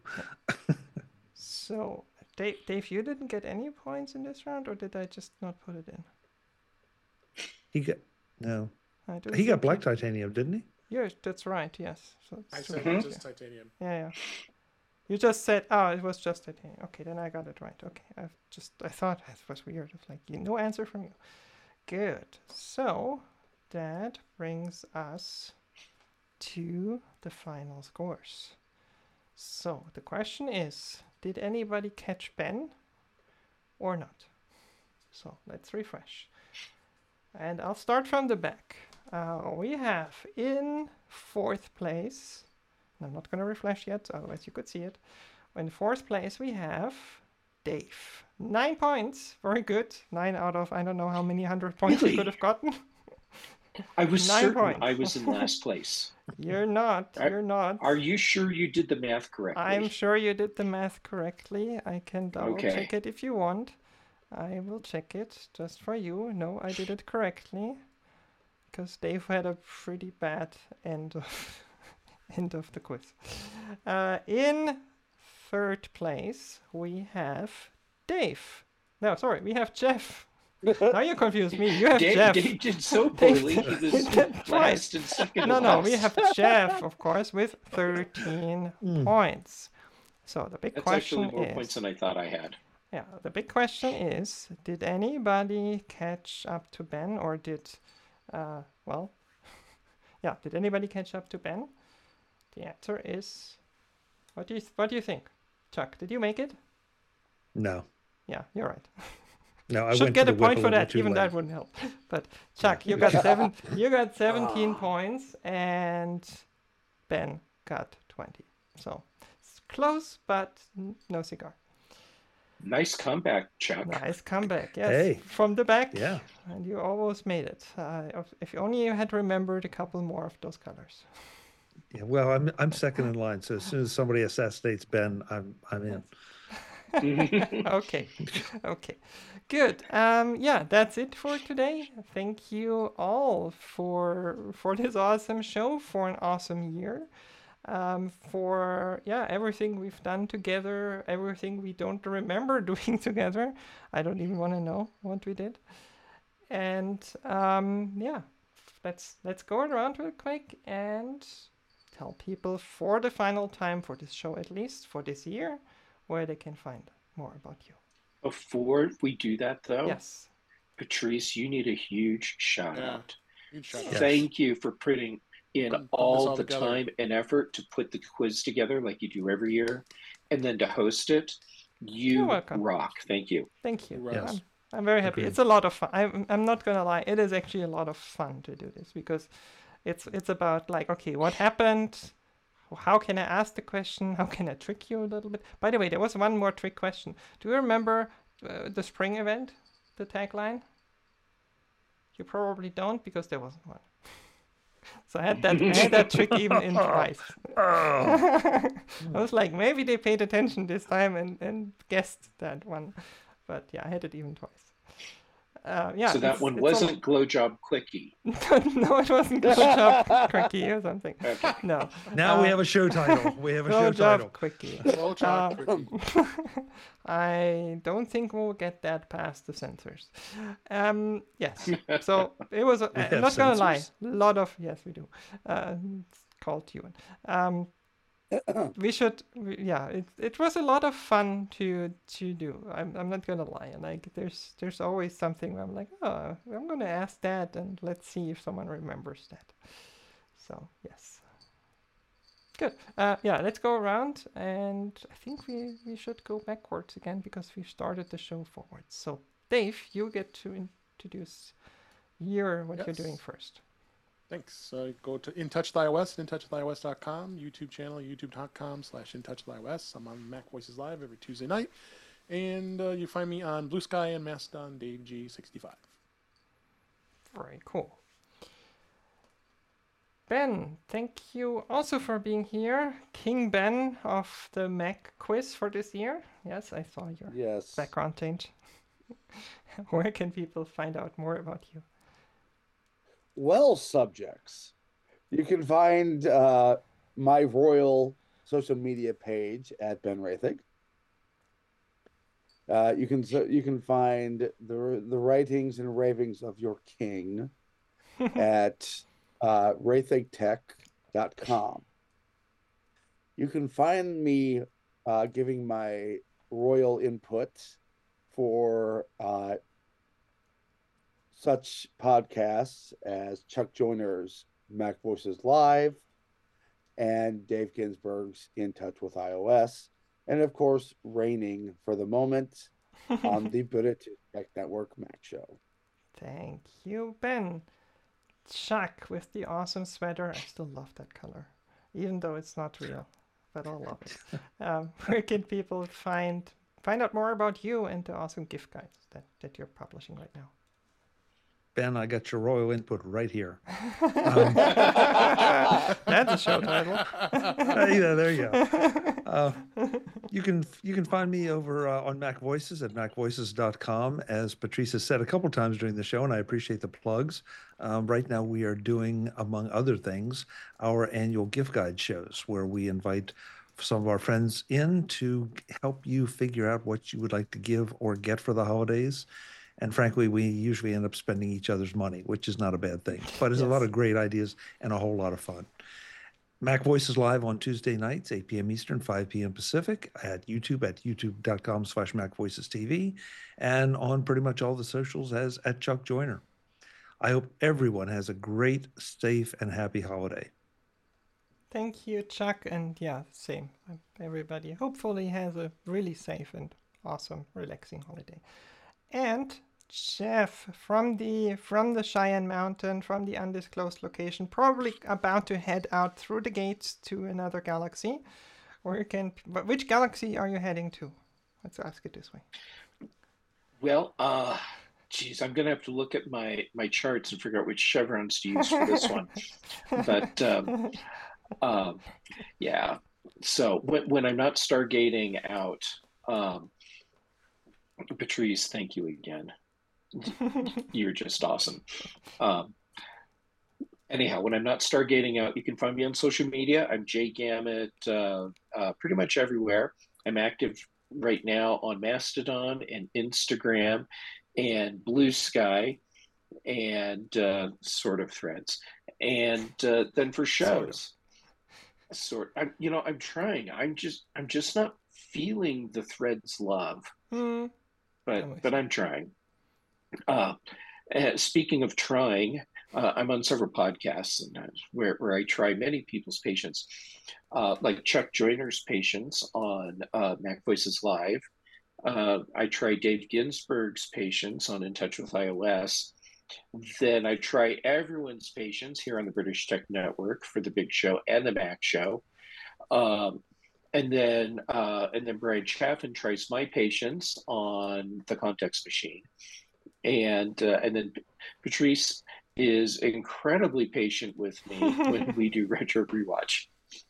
S1: So, Dave, Dave, you didn't get any points in this round, or did I just not put it in?
S4: He got no.
S1: I do
S4: He got
S1: think
S4: black
S1: you-
S4: titanium, didn't he?
S1: Yes, that's right. Yes. So
S5: I
S1: it's
S5: said
S1: right
S5: just
S1: here.
S5: titanium.
S1: Yeah, yeah. You just said, oh, it was just titanium. Okay, then I got it right. Okay, I just I thought it was weird. It's like no answer from you. Good. So that brings us to the final scores. So the question is, did anybody catch Ben or not? So let's refresh. And I'll start from the back. Uh, we have in fourth place, and I'm not going to refresh yet, otherwise you could see it. In fourth place, we have Dave. Nine points. Very good. Nine out of I don't know how many hundred points
S3: Really?
S1: you could have gotten.
S3: I was
S1: Nine
S3: certain
S1: points.
S3: I was in last place.
S1: You're not.
S3: Are-
S1: You're not.
S3: Are you sure you did the math correctly?
S1: I'm sure you did the math correctly. I can double
S3: Okay.
S1: check it if you want. I will check it just for you. No, I did it correctly. Because Dave had a pretty bad end of end of the quiz. Uh, in third place, we have Dave. No, sorry, we have Jeff. Now you confuse me. You have
S3: Dave,
S1: Jeff.
S3: Dave did so
S1: Dave
S3: poorly. He
S1: did
S3: was
S1: twice.
S3: last and second.
S1: No,
S3: to
S1: no, we
S3: last.
S1: have Jeff, of course, with thirteen
S4: Mm.
S1: points. So the big
S3: That's
S1: question
S3: actually more
S1: is,
S3: points than I thought I had.
S1: yeah, the big question is, did anybody catch up to Ben, or did Uh, well, yeah. Did anybody catch up to Ben? The answer is, what do you what do you think, Chuck? Did you make it?
S4: No,
S1: Yeah, you're right.
S4: no, I
S1: Should
S4: went
S1: get
S4: to
S1: a
S4: the
S1: point
S4: whip a
S1: for
S4: little
S1: that.
S4: too
S1: Even
S4: late.
S1: that wouldn't help. But Chuck, you got seven. You got seventeen points, and Ben got twenty. So it's close, but n- no cigar.
S3: Nice comeback, Chuck.
S1: Nice comeback. Yes,
S4: Hey.
S1: from the back.
S4: Yeah.
S1: And you almost made it. Uh, if- if only you had remembered a couple more of those colors.
S4: Yeah, well, I'm I'm second in line, so as soon as somebody assassinates Ben, I'm I'm in.
S1: Okay. Okay. Good. Um, yeah, that's it for today. Thank you all for for this awesome show, for an awesome year. Um, for yeah, everything we've done together, everything we don't remember doing together. I don't even want to know what we did. And um, yeah, let's let's go around real quick and tell people for the final time for this show, at least for this year, where they can find more about you.
S3: Before we do that, though,
S1: Yes.
S3: Patrice, you need a huge shout
S5: Yeah.
S3: out.
S5: Huge shout
S4: Yes.
S5: out.
S3: Thank you for putting in
S5: Putting this
S3: all
S5: all
S3: the
S5: together.
S3: time and effort to put the quiz together like you do every year, and then to host it.
S1: You're
S3: You
S1: welcome.
S3: rock. Thank you.
S1: Thank you.
S5: You're right.
S4: Yes.
S1: I'm, I'm very happy.
S4: Agreed.
S1: It's a lot of fun. I'm, I'm not gonna lie. It is actually a lot of fun to do this because it's it's about like, okay, what happened? How can I ask the question? How can I trick you a little bit? By the way, there was one more trick question. Do you remember uh, the spring event, the tagline? You probably don't because there wasn't one. So I had that I had that trick even in twice. I was like, maybe they paid attention this time and, and guessed that one. But yeah, I had it even twice. Uh, yeah.
S3: so that
S1: it's-
S3: one
S1: it's all-
S3: wasn't Glow Job Quickie.
S1: no, it wasn't Glow Job Quickie or something.
S3: Okay.
S1: No.
S4: Now we
S1: Uh,
S4: have a show title. We have a
S1: Glow
S4: show
S1: Job
S4: title.
S1: Quickie.
S5: Slow chalk,
S1: Uh,
S5: Ricky.
S1: I don't think we'll get that past the censors. Um, yes. So it was. A,
S4: We
S1: I'm
S4: have
S1: not gonna lie.
S4: censors?
S1: A lot of yes, we do. Uh, it's called Tune. Um, we should. We, yeah, it it was a lot of fun to to do. I'm I'm not gonna lie. And like, there's there's always something where I'm like, oh, I'm gonna ask that, and let's see if someone remembers that. So yes. Good. Uh, yeah, let's go around, and I think we, we should go backwards again because we started the show forwards. So, Dave, you get to introduce your what you're doing
S5: Yes.
S1: first.
S5: Thanks. Uh, go to In Touch with iOS, in touch with iOS dot com, YouTube channel, youtube.com slash In Touch with iOS. I'm on Mac Voices Live every Tuesday night. And uh, you find me on Blue Sky and Mastodon, Dave G sixty-five.
S1: Very cool. Ben, thank you also for being here. King Ben of the Mac quiz for this year. Yes, I saw your
S2: Yes.
S1: background change. Where can people find out more about you?
S2: Well, subjects, you can find uh, my royal social media page at Ben Rathig. Uh, you can so you can find the the writings and ravings of your king at uh, rathig tech dot com. You can find me uh, giving my royal input for uh, such podcasts as Chuck Joyner's Mac Voices Live and Dave Ginsburg's In Touch with iOS, and of course, reigning for the moment on the Buddha Tech Network Mac Show.
S1: Thank you, Ben. Chuck with the awesome sweater. I still love that color, even though it's not real, but I love it. Um, where can people find find out more about you and the awesome gift guides that, that you're publishing right now?
S4: Ben, I got your royal input right here. Um,
S1: That's a show title.
S4: uh, yeah, there you go. Uh, you can you can find me over uh, on Mac Voices at mac voices dot com. As Patrice has said a couple times during the show, and I appreciate the plugs. Um, right now, we are doing, among other things, our annual gift guide shows where we invite some of our friends in to help you figure out what you would like to give or get for the holidays. And frankly, we usually end up spending each other's money, which is not a bad thing. But it's
S1: Yes.
S4: a lot of great ideas and a whole lot of fun. Mac Voices Live on Tuesday nights, eight p.m. Eastern, five p.m. Pacific, at YouTube at youtube.com slash Mac Voices TV, and on pretty much all the socials as at Chuck Joyner. I hope everyone has a great, safe, and happy holiday.
S1: Thank you, Chuck. And yeah, same. Everybody hopefully has a really safe and awesome, relaxing holiday. And Jeff, from the from the Cheyenne Mountain, from the undisclosed location, probably about to head out through the gates to another galaxy. Or you can, but which galaxy are you heading to? Let's ask it this way.
S3: Well, uh, geez, I'm gonna have to look at my my charts and figure out which chevrons to use for this one. But um, um, yeah, so when when I'm not stargating out, um, Patrice, thank you again. You're just awesome. Um, anyhow, when I'm not stargating out, you can find me on social media. I'm Jay Gamet, uh, uh, pretty much everywhere. I'm active right now on Mastodon and Instagram and Blue Sky and uh, sort of Threads. And uh, then for shows, sort, of. sort I'm, you know, I'm trying. I'm just, I'm just not feeling the Threads love,
S1: mm.
S3: but but I'm trying. Uh, uh, speaking of trying, uh, I'm on several podcasts and, uh, where, where I try many people's patients, uh, like Chuck Joyner's patients on uh, Mac Voices Live. Uh, I try Dave Ginsburg's patients on In Touch with iOS. Then I try everyone's patients here on the British Tech Network for the Big Show and the Mac Show. Um, and then uh, and then Brian Chaffin tries my patients on the Context Machine. And uh, and then Patrice is incredibly patient with me when we do Retro Rewatch.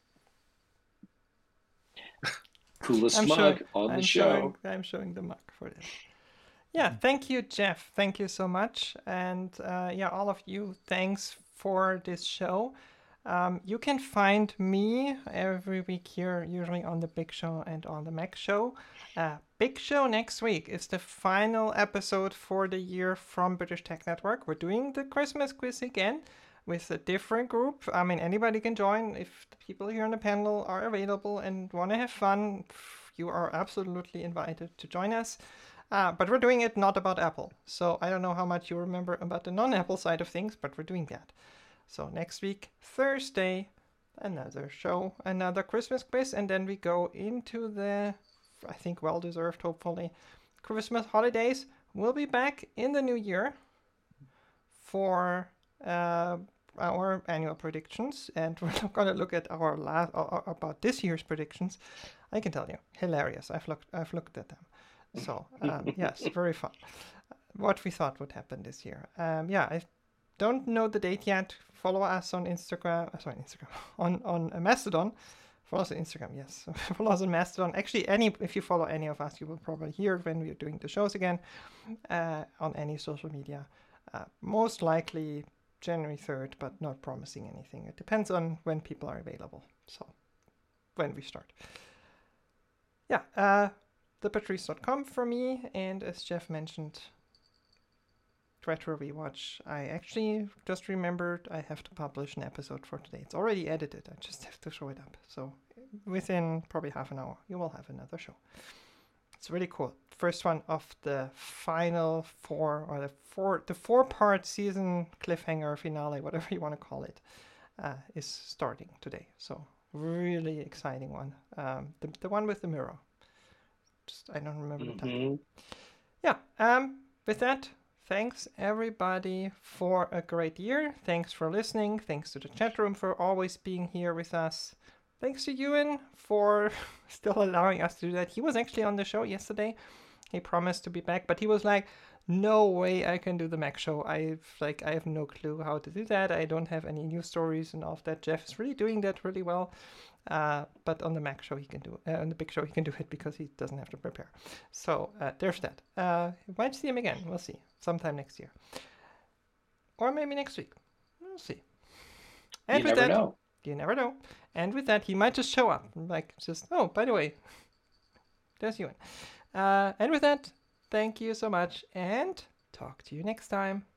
S3: Coolest
S1: I'm
S3: mug
S1: showing,
S3: on the
S1: I'm
S3: show.
S1: Showing, I'm showing the mug for this. Yeah, thank you, Jeff. Thank you so much. And uh, yeah, all of you, thanks for this show. Um, you can find me every week here, usually on the Big Show and on the Mac Show. Uh, Big Show next week is the final episode for the year from British Tech Network. We're doing the Christmas quiz again with a different group. I mean, anybody can join. If the people here on the panel are available and want to have fun, you are absolutely invited to join us. Uh, but we're doing it not about Apple. So I don't know how much you remember about the non-Apple side of things, but we're doing that. So next week, Thursday, another show, another Christmas quiz, and then we go into the, I think well-deserved, hopefully, Christmas holidays. We'll be back in the new year for uh, our annual predictions, and we're not going to look at our last uh, about this year's predictions. I can tell you, hilarious. I've looked, I've looked at them. So um, yes, very fun. What we thought would happen this year. Um, yeah, I don't know the date yet. Follow us on Instagram. Uh, sorry, Instagram on on uh, Mastodon. Follow us on Instagram. Yes, follow us on Mastodon. Actually, any if you follow any of us, you will probably hear when we are doing the shows again uh, on any social media. Uh, most likely January third, but not promising anything. It depends on when people are available. So when we start. Yeah. Uh, the patrice dot com for me, and as Jeff mentioned, Retro Rewatch. I actually just remembered I have to publish an episode for today. It's already edited. I just have to show it up. So within probably half an hour, you will have another show. It's really cool. First one of the final four, or the four, the four-part season cliffhanger finale, whatever you want to call it, uh, is starting today. So really exciting one. Um, the the one with the mirror. Just I don't remember mm-hmm. the title. Yeah. Um. With that. Thanks, everybody, for a great year. Thanks for listening. Thanks to the chat room for always being here with us. Thanks to Ewan for still allowing us to do that. He was actually on the show yesterday. He promised to be back, but he was like, no way I can do the Mac show. I've like I have no clue how to do that. I don't have any news stories and all of that. Jeff is really doing that really well. Uh, but on the Mac show he can do it. Uh, on the Big Show he can do it because he doesn't have to prepare. So uh, there's that. Uh, we might see him again. We'll see. Sometime next year. Or maybe next week. We'll see. And
S3: you
S1: with
S3: never
S1: that,
S3: know.
S1: You never know. And with that, he might just show up. Like, just, oh, by the way, there's Ewan. Uh, and with that, thank you so much, and talk to you next time.